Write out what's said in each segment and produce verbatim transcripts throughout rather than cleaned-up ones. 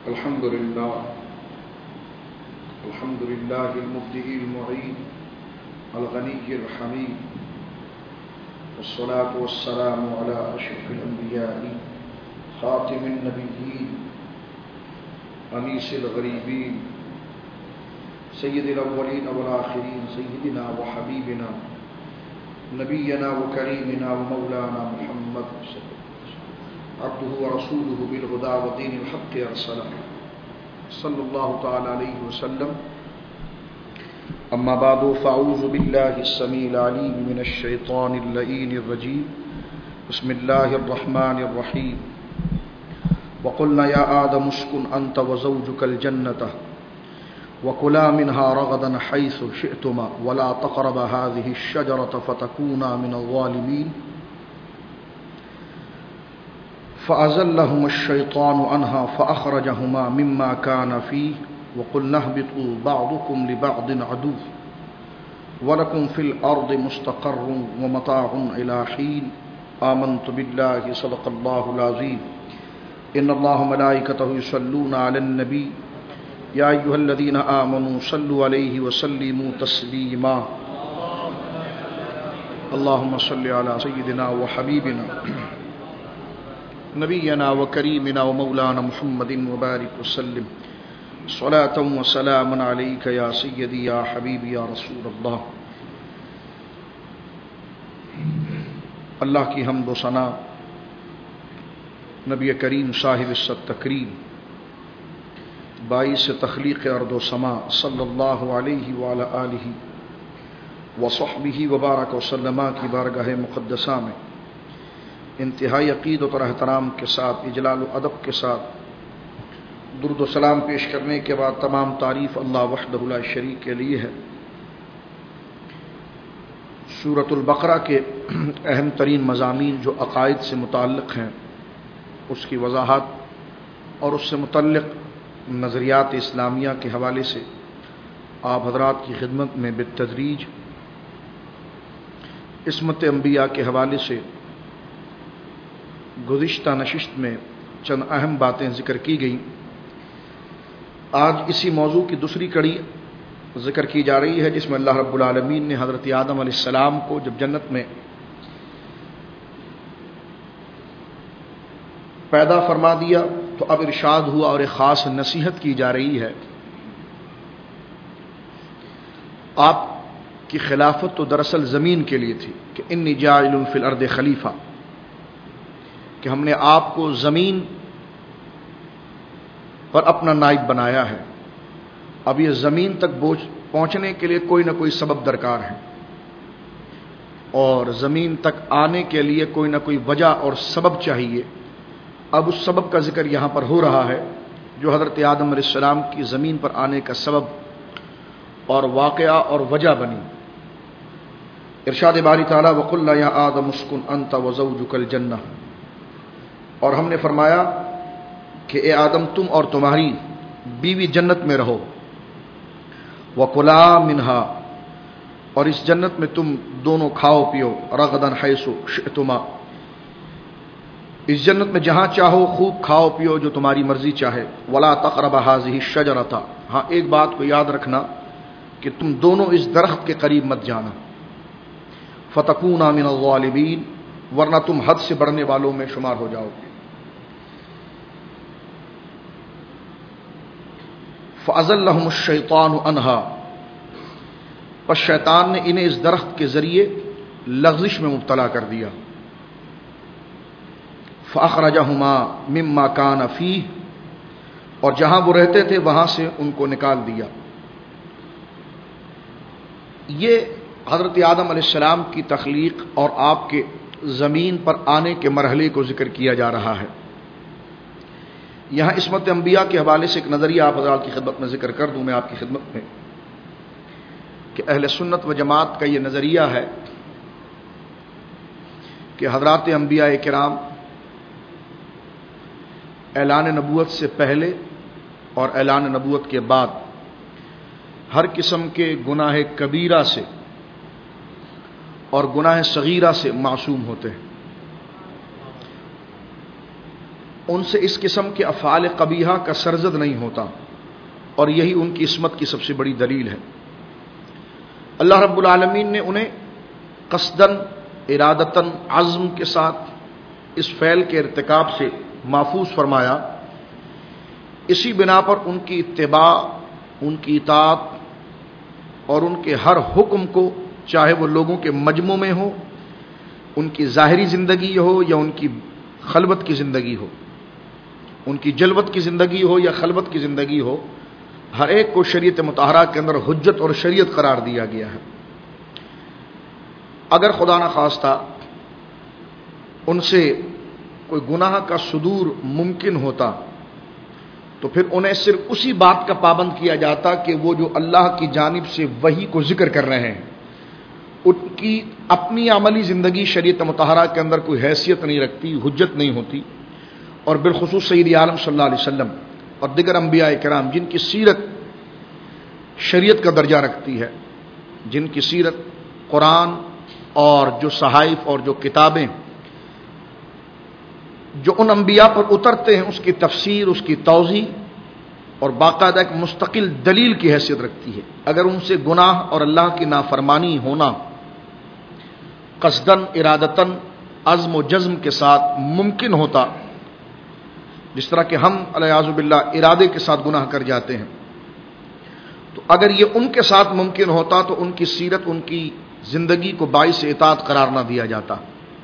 الحمد لله الحمد لله المبدئ المعين الغني الحميد والصلاة والسلام على أشرف الأنبياء خاتم النبيين أنيس الغريبين سيد الأولين والآخرين سيدنا وحبيبنا نبينا وكريمنا ومولانا محمد عبده ورسوله بالهدى ودين الحق أرسله صلى الله تعالى عليه وسلم. أما بعد فأعوذ بالله السميع العليم من الشيطان اللئيم الرجيم. بسم الله الرحمن الرحيم. وقلنا يا آدم اسكن أنت وزوجك الجنة وكلا منها رغدا حيث شئتما ولا تقربا هذه الشجرة فتكونا من الظالمين. فأزلهما الشيطان عنها فأخرجهما مما كان فيه وقلنا اهبطوا بعضكم لبعض عدو ولكم في الأرض مستقر ومتاع إلى حين. آمنت بالله صدق الله العظيم. إن الله ملائكته يصلون على النبي يا أيها الذين آمنوا صلوا عليه وسلموا تسليما. اللهم صل على سيدنا وحبيبنا نبينا وكريمنا ومولانا محمد وبارك وسلم صلاة وسلام عليك يا سيدي يا حبيبي يا رسول اللہ. اللہ کی حمد و ثنا نبی کریم صاحب الصد تکریم باعث تخلیق ارض و سما صلی اللہ علیہ وعلی آلہ وصحبہ وبارک وسلم کی بارگاہ مقدسہ میں انتہائی عقیدت اور احترام کے ساتھ اجلال و ادب کے ساتھ درود و سلام پیش کرنے کے بعد تمام تعریف اللہ وحدہ لا شریک کے لیے ہے. سورۃ البقرہ کے اہم ترین مضامین جو عقائد سے متعلق ہیں اس کی وضاحت اور اس سے متعلق نظریات اسلامیہ کے حوالے سے آپ حضرات کی خدمت میں بالتدریج عصمت انبیاء کے حوالے سے گزشتہ نشست میں چند اہم باتیں ذکر کی گئیں. آج اسی موضوع کی دوسری کڑی ذکر کی جا رہی ہے جس میں اللہ رب العالمین نے حضرت آدم علیہ السلام کو جب جنت میں پیدا فرما دیا تو اب ارشاد ہوا اور ایک خاص نصیحت کی جا رہی ہے. آپ کی خلافت تو دراصل زمین کے لیے تھی کہ انی جاعل فی الارض خلیفہ، کہ ہم نے آپ کو زمین پر اپنا نائب بنایا ہے. اب یہ زمین تک پہنچنے کے لیے کوئی نہ کوئی سبب درکار ہے اور زمین تک آنے کے لیے کوئی نہ کوئی وجہ اور سبب چاہیے. اب اس سبب کا ذکر یہاں پر ہو رہا ہے جو حضرت آدم علیہ السلام کی زمین پر آنے کا سبب اور واقعہ اور وجہ بنی. ارشاد باری تعالیٰ وَقُلْنَا يَا آدَمُ اسْكُنْ أَنْتَ وَزَوْجُكَ الْجَنَّةَ، اور ہم نے فرمایا کہ اے آدم تم اور تمہاری بیوی جنت میں رہو. وَكُلَا مِنْهَا، اور اس جنت میں تم دونوں کھاؤ پیو. رَغَدًا حَيْثُ شِئْتُمَا، اس جنت میں جہاں چاہو خوب کھاؤ پیو جو تمہاری مرضی چاہے. وَلَا تَقْرَبَ هَذِهِ الشَّجَرَةَ، ہاں ایک بات کو یاد رکھنا کہ تم دونوں اس درخت کے قریب مت جانا. فَتَكُونَا مِنَ الظَّالِمِينَ، ورنہ تم حد سے بڑھنے والوں میں شمار ہو جاؤ گے. فَأَزَلَّهُمُ الشَّيْطَانُ عَنْهَا، پس شیطان نے انہیں اس درخت کے ذریعے لغزش میں مبتلا کر دیا. فَأَخْرَجَهُمَا مِمَّا كَانَ فِيهِ، اور جہاں وہ رہتے تھے وہاں سے ان کو نکال دیا. یہ حضرت آدم علیہ السلام کی تخلیق اور آپ کے زمین پر آنے کے مرحلے کو ذکر کیا جا رہا ہے. یہاں عصمت انبیاء کے حوالے سے ایک نظریہ آپ حضرات کی خدمت میں ذکر کر دوں میں آپ کی خدمت میں کہ اہل سنت و جماعت کا یہ نظریہ ہے کہ حضرات انبیاء کرام اعلان نبوت سے پہلے اور اعلان نبوت کے بعد ہر قسم کے گناہ کبیرہ سے اور گناہ صغیرہ سے معصوم ہوتے ہیں. ان سے اس قسم کے افعال قبیحہ کا سرزد نہیں ہوتا، اور یہی ان کی عصمت کی سب سے بڑی دلیل ہے۔ اللہ رب العالمین نے انہیں قصداً، ارادتاً، عزم کے ساتھ اس فعل کے ارتکاب سے محفوظ فرمایا۔ اسی بنا پر ان کی اتباع، ان کی اطاعت اور ان کے ہر حکم کو، چاہے وہ لوگوں کے مجمع میں ہو، ان کی ظاہری زندگی ہو یا ان کی خلوت کی زندگی ہو، ان کی جلوت کی زندگی ہو یا خلوت کی زندگی ہو، ہر ایک کو شریعت مطہرہ کے اندر حجت اور شریعت قرار دیا گیا ہے۔ اگر خدا نخواستہ ان سے کوئی گناہ کا صدور ممکن ہوتا تو پھر انہیں صرف اسی بات کا پابند کیا جاتا کہ وہ جو اللہ کی جانب سے وحی کو ذکر کر رہے ہیں، ان کی اپنی عملی زندگی شریعت مطہرہ کے اندر کوئی حیثیت نہیں رکھتی، حجت نہیں ہوتی، اور بالخصوص سید عالم صلی اللہ علیہ وسلم اور دیگر انبیاء کرام جن کی سیرت شریعت کا درجہ رکھتی ہے، جن کی سیرت قرآن اور جو صحائف اور جو کتابیں جو ان انبیاء پر اترتے ہیں اس کی تفسیر، اس کی توضیح اور باقاعدہ ایک مستقل دلیل کی حیثیت رکھتی ہے، اگر ان سے گناہ اور اللہ کی نافرمانی ہونا قصداً، ارادتاً، عزم و جزم کے ساتھ ممکن ہوتا، جس طرح کہ ہم الیاذ باللہ ارادے کے ساتھ گناہ کر جاتے ہیں، تو اگر یہ ان کے ساتھ ممکن ہوتا تو ان کی سیرت، ان کی زندگی کو باعث اطاعت قرار نہ دیا جاتا،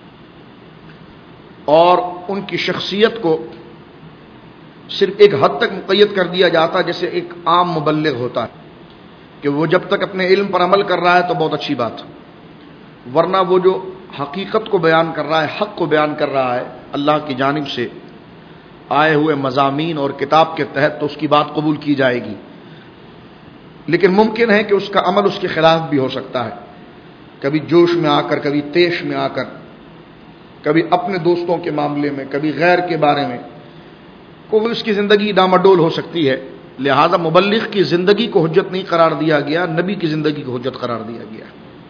اور ان کی شخصیت کو صرف ایک حد تک مقید کر دیا جاتا جیسے ایک عام مبلغ ہوتا ہے کہ وہ جب تک اپنے علم پر عمل کر رہا ہے تو بہت اچھی بات، ورنہ وہ جو حقیقت کو بیان کر رہا ہے، حق کو بیان کر رہا ہے اللہ کی جانب سے آئے ہوئے مضامین اور کتاب کے تحت، تو اس کی بات قبول کی جائے گی، لیکن ممکن ہے کہ اس کا عمل اس کے خلاف بھی ہو سکتا ہے، کبھی جوش میں آ کر، کبھی تیش میں آ کر، کبھی اپنے دوستوں کے معاملے میں، کبھی غیر کے بارے میں، کوئی اس کی زندگی ڈامڈول ہو سکتی ہے، لہذا مبلغ کی زندگی کو حجت نہیں قرار دیا گیا، نبی کی زندگی کو حجت قرار دیا گیا۔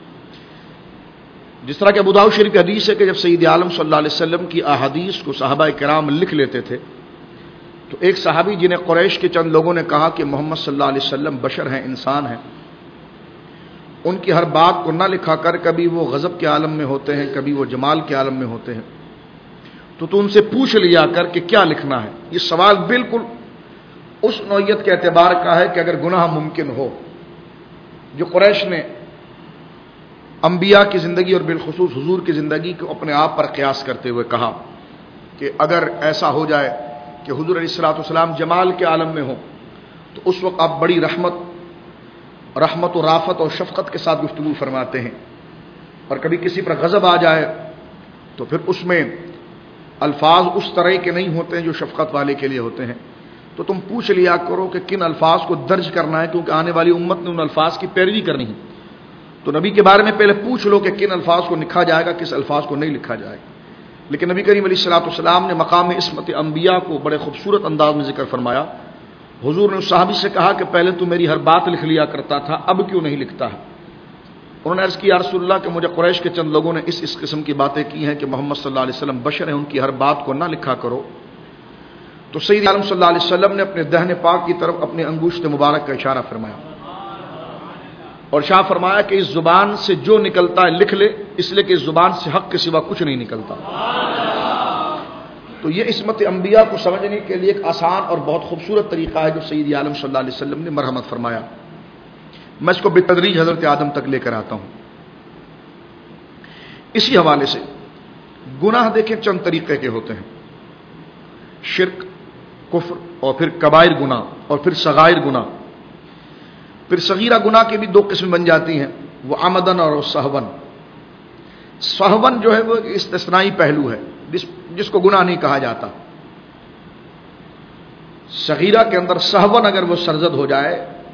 جس طرح کہ ابو داؤد شریف کی حدیث ہے کہ جب سید عالم صلی اللہ علیہ وسلم کی احادیث کو صحابہ کرام لکھ لیتے تھے تو ایک صحابی جنہیں قریش کے چند لوگوں نے کہا کہ محمد صلی اللہ علیہ وسلم بشر ہیں، انسان ہیں، ان کی ہر بات کو نہ لکھا کر، کبھی وہ غضب کے عالم میں ہوتے ہیں، کبھی وہ جمال کے عالم میں ہوتے ہیں، تو تو ان سے پوچھ لیا کر کہ کیا لکھنا ہے۔ یہ سوال بالکل اس نوعیت کے اعتبار کا ہے کہ اگر گناہ ممکن ہو، جو قریش نے انبیاء کی زندگی اور بالخصوص حضور کی زندگی کو اپنے آپ پر قیاس کرتے ہوئے کہا کہ اگر ایسا ہو جائے کہ حضور علیہ الصلوۃ والسلام جمال کے عالم میں ہوں تو اس وقت آپ بڑی رحمت رحمت و رافت اور شفقت کے ساتھ گفتگو فرماتے ہیں، اور کبھی کسی پر غضب آ جائے تو پھر اس میں الفاظ اس طرح کے نہیں ہوتے ہیں جو شفقت والے کے لیے ہوتے ہیں، تو تم پوچھ لیا کرو کہ کن الفاظ کو درج کرنا ہے، کیونکہ آنے والی امت نے ان الفاظ کی پیروی کرنی ہے، تو نبی کے بارے میں پہلے پوچھ لو کہ کن الفاظ کو لکھا جائے گا، کس الفاظ کو نہیں لکھا جائے گا۔ لیکن نبی کریم علیہ الصلوۃ والسلام نے مقام عصمت انبیاء کو بڑے خوبصورت انداز میں ذکر فرمایا۔ حضور نے اس صحابی سے کہا کہ پہلے تو میری ہر بات لکھ لیا کرتا تھا، اب کیوں نہیں لکھتا ہے؟ انہوں نے عرض کی یا رسول اللہ کہ مجھے قریش کے چند لوگوں نے اس اس قسم کی باتیں کی ہیں کہ محمد صلی اللہ علیہ وسلم بشر ہیں، ان کی ہر بات کو نہ لکھا کرو۔ تو سید عالم صلی اللہ علیہ وسلم نے اپنے دہن پاک کی طرف اپنے انگشت مبارک کا اشارہ فرمایا اور شاہ فرمایا کہ اس زبان سے جو نکلتا ہے لکھ لے، اس لیے کہ اس زبان سے حق کے سوا کچھ نہیں نکلتا۔ تو یہ عصمت انبیاء کو سمجھنے کے لیے ایک آسان اور بہت خوبصورت طریقہ ہے جو سید عالم صلی اللہ علیہ وسلم نے مرحمت فرمایا۔ میں اس کو بتدریج حضرت آدم تک لے کر آتا ہوں۔ اسی حوالے سے گناہ دیکھیں چند طریقے کے ہوتے ہیں، شرک، کفر، اور پھر کبائر گناہ، اور پھر صغائر گناہ۔ پھر صغیرہ گناہ کی بھی دو قسم بن جاتی ہیں، وہ عمدن اور سہون۔ سہون جو ہے وہ استثنائی پہلو ہے جس جس کو گناہ نہیں کہا جاتا۔ صغیرہ کے اندر سہون اگر وہ سرزد ہو جائے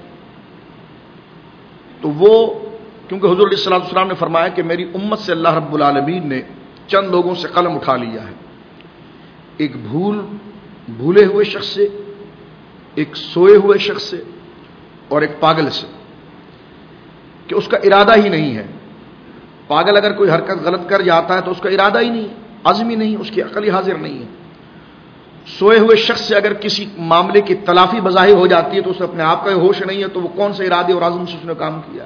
تو وہ، کیونکہ حضور علیہ الصلوۃ والسلام نے فرمایا کہ میری امت سے اللہ رب العالمین نے چند لوگوں سے قلم اٹھا لیا ہے، ایک بھول بھولے ہوئے شخص سے، ایک سوئے ہوئے شخص سے، اور ایک پاگل سے، کہ اس کا ارادہ ہی نہیں ہے۔ پاگل اگر کوئی حرکت غلط کر جاتا ہے تو اس کا ارادہ ہی نہیں، عزم ہی نہیں، اس کی عقل ہی حاضر نہیں ہے، سوئے ہوئے شخص سے اگر کسی معاملے کی تلافی بظاہر ہو جاتی ہے تو اسے اپنے آپ کا ہوش نہیں ہے، تو وہ کون سے ارادے اور عزم سے اس نے کام کیا؟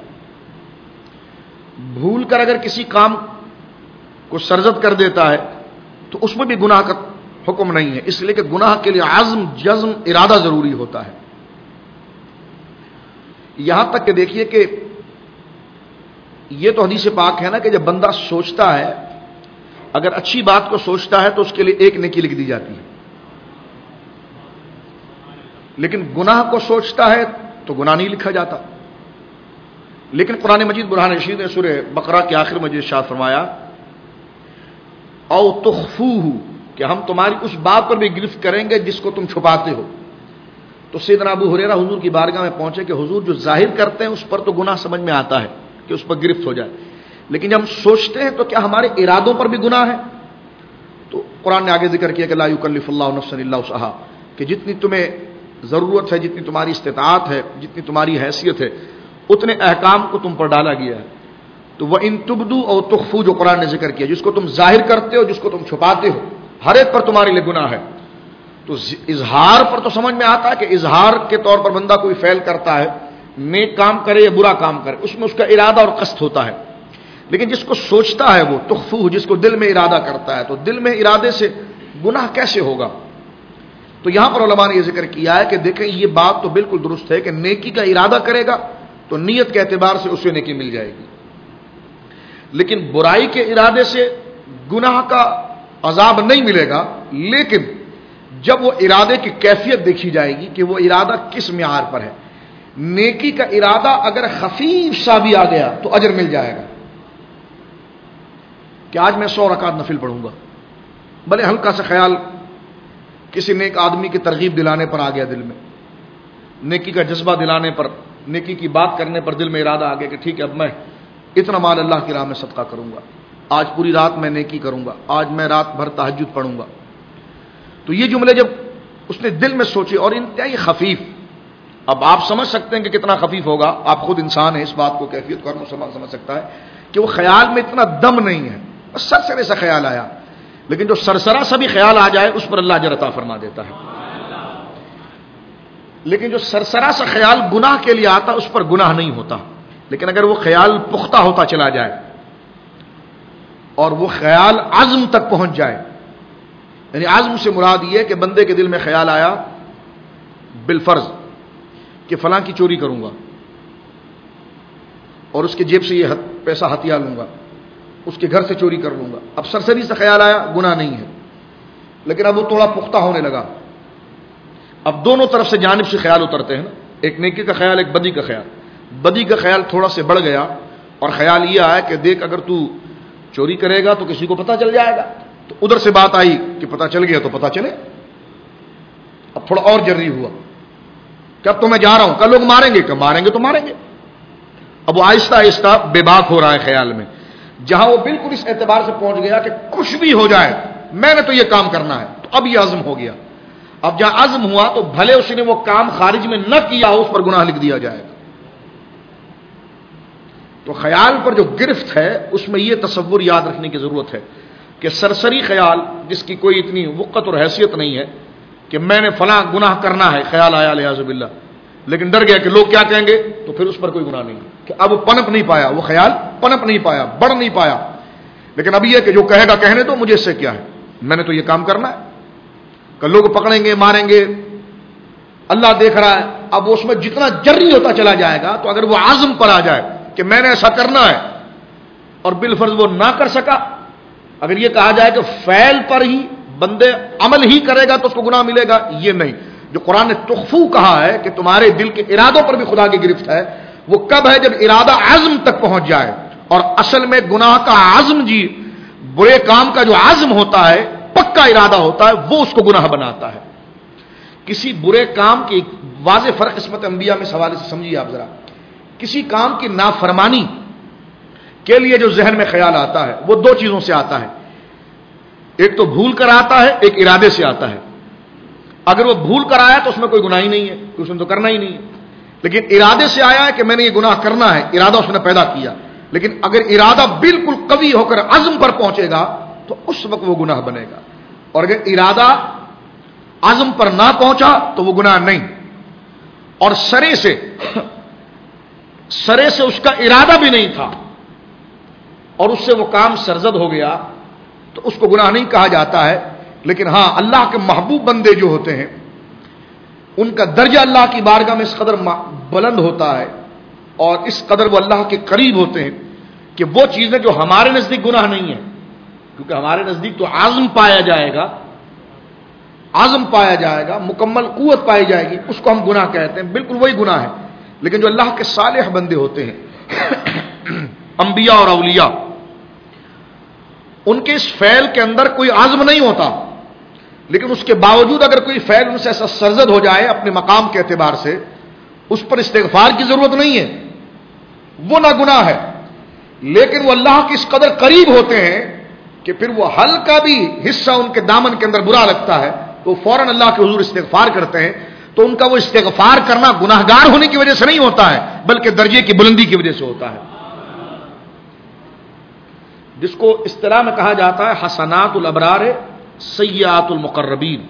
بھول کر اگر کسی کام کو سرزد کر دیتا ہے تو اس میں بھی گناہ کا حکم نہیں ہے، اس لیے کہ گناہ کے لیے عزم جزم ارادہ ضروری ہوتا ہے۔ یہاں تک کہ دیکھیے کہ یہ تو حدیث پاک ہے نا کہ جب بندہ سوچتا ہے، اگر اچھی بات کو سوچتا ہے تو اس کے لیے ایک نیکی لکھ دی جاتی ہے، لیکن گناہ کو سوچتا ہے تو گناہ نہیں لکھا جاتا۔ لیکن قرآن مجید برہان رشید نے سورہ بقرہ کے آخر میں جو ارشاد فرمایا او تخفوہ، کہ ہم تمہاری اس بات پر بھی گرفت کریں گے جس کو تم چھپاتے ہو، تو سیدنا ابو ہریرہ حضور کی بارگاہ میں پہنچے کہ حضور جو ظاہر کرتے ہیں اس پر تو گناہ سمجھ میں آتا ہے کہ اس پر گرفت ہو جائے، لیکن جب ہم سوچتے ہیں تو کیا ہمارے ارادوں پر بھی گناہ ہے؟ تو قرآن نے آگے ذکر کیا کہ لا یکلف اللہ نفسا الا وسعها، کہ جتنی تمہیں ضرورت ہے، جتنی تمہاری استطاعت ہے، جتنی تمہاری حیثیت ہے، اتنے احکام کو تم پر ڈالا گیا ہے۔ تو وہ ان تبدو اور تخفو جو قرآن نے ذکر کیا، جس کو تم ظاہر کرتے ہو، جس کو تم چھپاتے ہو، ہر ایک پر تمہارے لیے گناہ ہے۔ تو اظہار پر تو سمجھ میں آتا ہے کہ اظہار کے طور پر بندہ کوئی فعل کرتا ہے، نیک کام کرے یا برا کام کرے، اس میں اس کا ارادہ اور قصد ہوتا ہے، لیکن جس کو سوچتا ہے وہ تخفو، جس کو دل میں ارادہ کرتا ہے، تو دل میں ارادے سے گناہ کیسے ہوگا؟ تو یہاں پر علماء نے یہ ذکر کیا ہے کہ دیکھیں یہ بات تو بالکل درست ہے کہ نیکی کا ارادہ کرے گا تو نیت کے اعتبار سے اسے نیکی مل جائے گی، لیکن برائی کے ارادے سے گناہ کا عذاب نہیں ملے گا، لیکن جب وہ ارادے کی کیفیت دیکھی جائے گی کہ وہ ارادہ کس معیار پر ہے۔ نیکی کا ارادہ اگر خفیف سا بھی آ گیا تو اجر مل جائے گا، کہ آج میں سو رکعت نفل پڑھوں گا، بھلے ہلکا سا خیال کسی نیک آدمی کی ترغیب دلانے پر آ گیا، دل میں نیکی کا جذبہ دلانے پر، نیکی کی بات کرنے پر دل میں ارادہ آ گیا کہ ٹھیک ہے اب میں اتنا مال اللہ کی راہ میں صدقہ کروں گا، آج پوری رات میں نیکی کروں گا، آج میں رات بھر تہجد پڑھوں گا۔ تو یہ جملے جب اس نے دل میں سوچے اور انتہائی خفیف، اب آپ سمجھ سکتے ہیں کہ کتنا خفیف ہوگا، آپ خود انسان ہیں، اس بات کو کیفیت کو مسلمان سمجھ سکتا ہے کہ وہ خیال میں اتنا دم نہیں ہے، بس سرسرے سا خیال آیا، لیکن جو سرسرا سا بھی خیال آ جائے اس پر اللہ اجر عطا فرما دیتا ہے، لیکن جو سرسرا سا خیال گناہ کے لیے آتا اس پر گناہ نہیں ہوتا، لیکن اگر وہ خیال پختہ ہوتا چلا جائے اور وہ خیال عزم تک پہنچ جائے، یعنی عزم سے مراد یہ کہ بندے کے دل میں خیال آیا بالفرض کہ فلاں کی چوری کروں گا اور اس کے جیب سے یہ پیسہ ہتھیا لوں گا، اس کے گھر سے چوری کر لوں گا، اب سرسری سے خیال آیا، گناہ نہیں ہے، لیکن اب وہ تھوڑا پختہ ہونے لگا، اب دونوں طرف سے جانب سے خیال اترتے ہیں نا، ایک نیکی کا خیال، ایک بدی کا خیال، بدی کا خیال تھوڑا سے بڑھ گیا اور خیال یہ آیا کہ دیکھ اگر تو چوری کرے گا تو کسی کو پتہ چل جائے گا، تو ادھر سے بات آئی کہ پتہ چل گیا تو پتہ چلے، اب تھوڑا اور جری ہوا کہ اب تو میں جا رہا ہوں، کل لوگ ماریں گے، کہ ماریں گے تو ماریں گے، اب وہ آہستہ آہستہ بے باک ہو رہا ہے خیال میں، جہاں وہ بالکل اس اعتبار سے پہنچ گیا کہ کچھ بھی ہو جائے میں نے تو یہ کام کرنا ہے، تو اب یہ عزم ہو گیا، اب جہاں عزم ہوا تو بھلے اس نے وہ کام خارج میں نہ کیا ہو، اس پر گناہ لکھ دیا جائے گا۔ تو خیال پر جو گرفت ہے اس میں یہ تصور یاد رکھنے کی ضرورت ہے کہ سرسری خیال جس کی کوئی اتنی وقت اور حیثیت نہیں ہے کہ میں نے فلاں گناہ کرنا ہے، خیال آیا لہٰذا باللہ، لیکن ڈر گیا کہ لوگ کیا کہیں گے، تو پھر اس پر کوئی گناہ نہیں، کہ اب پنپ نہیں پایا، وہ خیال پنپ نہیں پایا، بڑھ نہیں پایا، لیکن اب یہ کہ جو کہے گا کہنے تو مجھے اس سے کیا ہے، میں نے تو یہ کام کرنا ہے، کہ لوگ پکڑیں گے ماریں گے، اللہ دیکھ رہا ہے، اب اس میں جتنا جری ہوتا چلا جائے گا، تو اگر وہ عزم پر آ جائے کہ میں نے ایسا کرنا ہے اور بالفرض وہ نہ کر سکا، اگر یہ کہا جائے کہ فعل پر ہی بندے عمل ہی کرے گا تو اس کو گناہ ملے گا، یہ نہیں، جو قرآن نے تخفو کہا ہے کہ تمہارے دل کے ارادوں پر بھی خدا کی گرفت ہے، وہ کب ہے؟ جب ارادہ عزم تک پہنچ جائے، اور اصل میں گناہ کا عزم، جی برے کام کا جو عزم ہوتا ہے، پکا ارادہ ہوتا ہے، وہ اس کو گناہ بناتا ہے۔ کسی برے کام کی واضح فرق قسمت انبیاء میں سوال سے سمجھیے آپ ذرا، کسی کام کی نافرمانی کے لیے جو ذہن میں خیال آتا ہے وہ دو چیزوں سے آتا ہے، ایک تو بھول کر آتا ہے، ایک ارادے سے آتا ہے۔ اگر وہ بھول کر آیا تو اس میں کوئی گناہ ہی نہیں ہے، کہ اس نے تو کرنا ہی نہیں ہے، لیکن ارادے سے آیا ہے کہ میں نے یہ گناہ کرنا ہے، ارادہ اس نے پیدا کیا، لیکن اگر ارادہ بالکل قوی ہو کر عزم پر پہنچے گا تو اس وقت وہ گناہ بنے گا، اور اگر ارادہ عزم پر نہ پہنچا تو وہ گناہ نہیں، اور سرے سے سرے سے اس کا ارادہ بھی نہیں تھا اور اس سے وہ کام سرزد ہو گیا تو اس کو گناہ نہیں کہا جاتا ہے. لیکن ہاں اللہ کے محبوب بندے جو ہوتے ہیں ان کا درجہ اللہ کی بارگاہ میں اس قدر بلند ہوتا ہے اور اس قدر وہ اللہ کے قریب ہوتے ہیں کہ وہ چیزیں جو ہمارے نزدیک گناہ نہیں ہیں، کیونکہ ہمارے نزدیک تو عزم پایا جائے گا، عزم پایا جائے گا، مکمل قوت پائی جائے گی، اس کو ہم گناہ کہتے ہیں، بالکل وہی گناہ ہے. لیکن جو اللہ کے صالح بندے ہوتے ہیں انبیاء اور اولیاء، ان کے اس فعل کے اندر کوئی عزم نہیں ہوتا، لیکن اس کے باوجود اگر کوئی فعل ان سے ایسا سرزد ہو جائے اپنے مقام کے اعتبار سے، اس پر استغفار کی ضرورت نہیں ہے، وہ نہ گناہ ہے. لیکن وہ اللہ کے اس قدر قریب ہوتے ہیں کہ پھر وہ ہلکا بھی حصہ ان کے دامن کے اندر برا لگتا ہے تو فوراً اللہ کے حضور استغفار کرتے ہیں. تو ان کا وہ استغفار کرنا گناہگار ہونے کی وجہ سے نہیں ہوتا ہے بلکہ درجے کی بلندی کی وجہ سے ہوتا ہے، جس کو اصطلاح میں کہا جاتا ہے حسنات الابرار سیئات المقربین.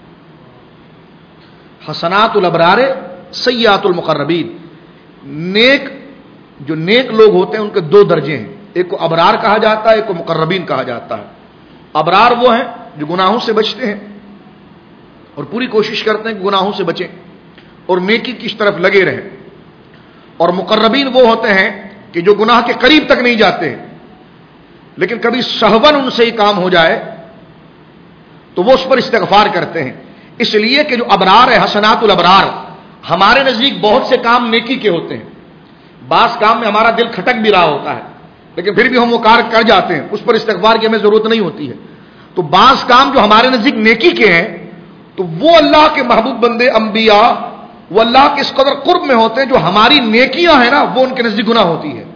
حسنات الابرار سیئات المقربین، نیک جو نیک لوگ ہوتے ہیں ان کے دو درجے ہیں، ایک کو ابرار کہا جاتا ہے، ایک کو مقربین کہا جاتا ہے. ابرار وہ ہیں جو گناہوں سے بچتے ہیں اور پوری کوشش کرتے ہیں کہ گناہوں سے بچیں اور نیکی کی طرف لگے رہیں، اور مقربین وہ ہوتے ہیں کہ جو گناہ کے قریب تک نہیں جاتے ہیں لیکن کبھی سہون ان سے ہی کام ہو جائے تو وہ اس پر استغفار کرتے ہیں. اس لیے کہ جو ابرار ہے حسنات الابرار، ہمارے نزدیک بہت سے کام نیکی کے ہوتے ہیں، بعض کام میں ہمارا دل کھٹک بھی رہا ہوتا ہے لیکن پھر بھی ہم وہ کار کر جاتے ہیں، اس پر استغفار کی ہمیں ضرورت نہیں ہوتی ہے. تو بعض کام جو ہمارے نزدیک نیکی کے ہیں تو وہ اللہ کے محبوب بندے انبیاء وہ اللہ کے اس قدر قرب میں ہوتے ہیں، جو ہماری نیکیاں ہیں نا وہ ان کے نزدیک گناہ ہوتی ہے.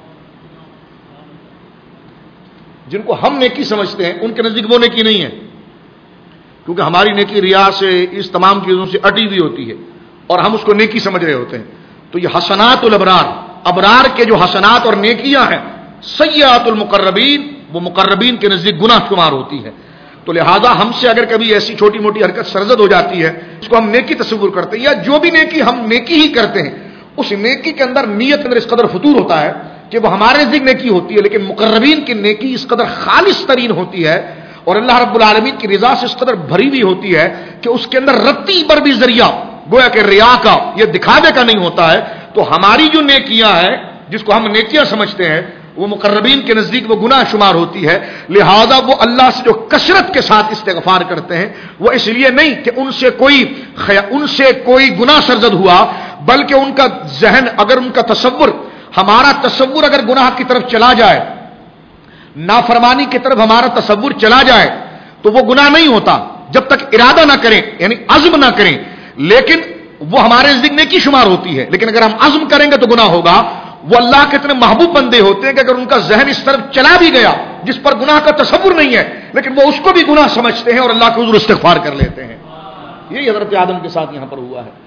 جن کو ہم نیکی سمجھتے ہیں ان کے نزدیک وہ نیکی نہیں ہے، کیونکہ ہماری نیکی ریا سے اس تمام چیزوں سے اٹی ہوئی ہوتی ہے اور ہم اس کو نیکی سمجھ رہے ہوتے ہیں. تو یہ حسنات الابرار، ابرار کے جو حسنات اور نیکیاں ہیں، سیئات المقربین وہ مقربین کے نزدیک گناہ شمار ہوتی ہے. تو لہذا ہم سے اگر کبھی ایسی چھوٹی موٹی حرکت سرزد ہو جاتی ہے اس کو ہم نیکی تصور کرتے ہیں، یا جو بھی نیکی ہم نیکی ہی کرتے ہیں اس نیکی کے اندر نیت کے اندر اس قدر فطور ہوتا ہے کہ وہ ہمارے نزدیک نیکی ہوتی ہے، لیکن مقربین کی نیکی اس قدر خالص ترین ہوتی ہے اور اللہ رب العالمین کی رضا سے اس قدر بھری ہوئی ہوتی ہے کہ اس کے اندر رتی بر بھی ذریعہ گویا کہ ریا کا، یہ دکھاوے کا نہیں ہوتا ہے. تو ہماری جو نیکیاں ہیں جس کو ہم نیکیاں سمجھتے ہیں وہ مقربین کے نزدیک وہ گناہ شمار ہوتی ہے. لہذا وہ اللہ سے جو کثرت کے ساتھ استغفار کرتے ہیں وہ اس لیے نہیں کہ ان سے کوئی خیا... ان سے کوئی گناہ سرزد ہوا، بلکہ ان کا ذہن، اگر ان کا تصور، ہمارا تصور اگر گناہ کی طرف چلا جائے، نافرمانی کی طرف ہمارا تصور چلا جائے تو وہ گناہ نہیں ہوتا جب تک ارادہ نہ کریں، یعنی عزم نہ کریں. لیکن وہ ہمارے نزدیک نیکی شمار ہوتی ہے. لیکن اگر ہم عزم کریں گے تو گناہ ہوگا. وہ اللہ کے اتنے محبوب بندے ہوتے ہیں کہ اگر ان کا ذہن اس طرف چلا بھی گیا جس پر گناہ کا تصور نہیں ہے لیکن وہ اس کو بھی گناہ سمجھتے ہیں اور اللہ کے حضور استغفار کر لیتے ہیں. یہی حضرت آدم کے ساتھ یہاں پر ہوا ہے.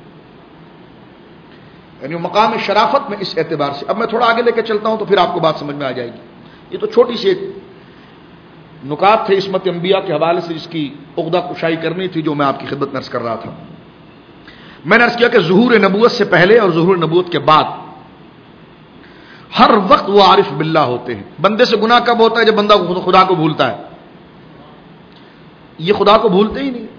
یعنی مقام شرافت میں اس اعتبار سے. اب میں تھوڑا آگے لے کے چلتا ہوں تو پھر آپ کو بات سمجھ میں آ جائے گی. یہ تو چھوٹی سی ایک نکات تھے عصمت انبیاء کے حوالے سے جس کی عقدہ کشائی کرنی تھی جو میں آپ کی خدمت میں عرض کر رہا تھا. میں نے عرض کیا کہ ظہور نبوت سے پہلے اور ظہور نبوت کے بعد ہر وقت وہ عارف باللہ ہوتے ہیں. بندے سے گناہ کب ہوتا ہے؟ جب بندہ خدا کو بھولتا ہے. یہ خدا کو بھولتے ہی نہیں،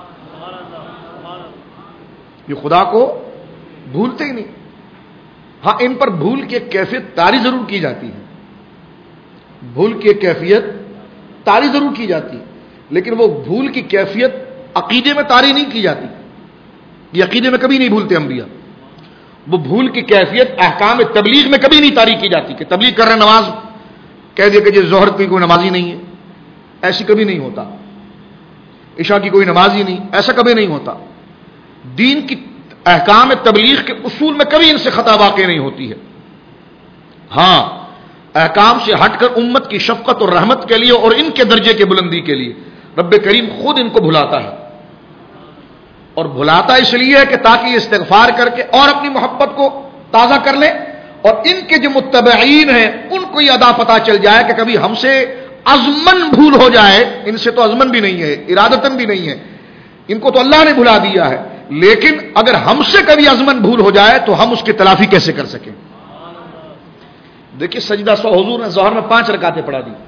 یہ خدا کو بھولتے ہی نہیں. ہاں ان پر بھول کی ایک کیفیت طاری ضرور کی جاتی ہے، بھول کی ایک کیفیت طاری ضرور کی جاتی ہے، لیکن وہ بھول کی کیفیت عقیدے میں طاری نہیں کی جاتی. یہ عقیدے میں کبھی نہیں بھولتے انبیاء. وہ بھول کی کیفیت احکام تبلیغ میں کبھی نہیں طاری کی جاتی کہ تبلیغ کر رہے نماز کہہ دے کہ یہ ظہر کی کوئی نماز ہی نہیں ہے، ایسی کبھی نہیں ہوتا. عشاء کی کوئی نماز ہی نہیں، ایسا کبھی نہیں ہوتا. دین کی احکام تبلیغ کے اصول میں کبھی ان سے خطا واقع نہیں ہوتی ہے. ہاں احکام سے ہٹ کر امت کی شفقت اور رحمت کے لیے اور ان کے درجے کے بلندی کے لیے رب کریم خود ان کو بھلاتا ہے. اور بھلاتا اس لیے ہے کہ تاکہ یہ استغفار کر کے اور اپنی محبت کو تازہ کر لیں اور ان کے جو متبعین ہیں ان کو یہ ادا پتہ چل جائے کہ کبھی ہم سے عزمن بھول ہو جائے. ان سے تو عزمن بھی نہیں ہے، ارادتن بھی نہیں ہے، ان کو تو اللہ نے بھلا دیا ہے، لیکن اگر ہم سے کبھی عزمن بھول ہو جائے تو ہم اس کی تلافی کیسے کر سکیں؟ دیکھیے سجدہ سو حضور نے ظہر میں پانچ رکعتیں پڑھا دی،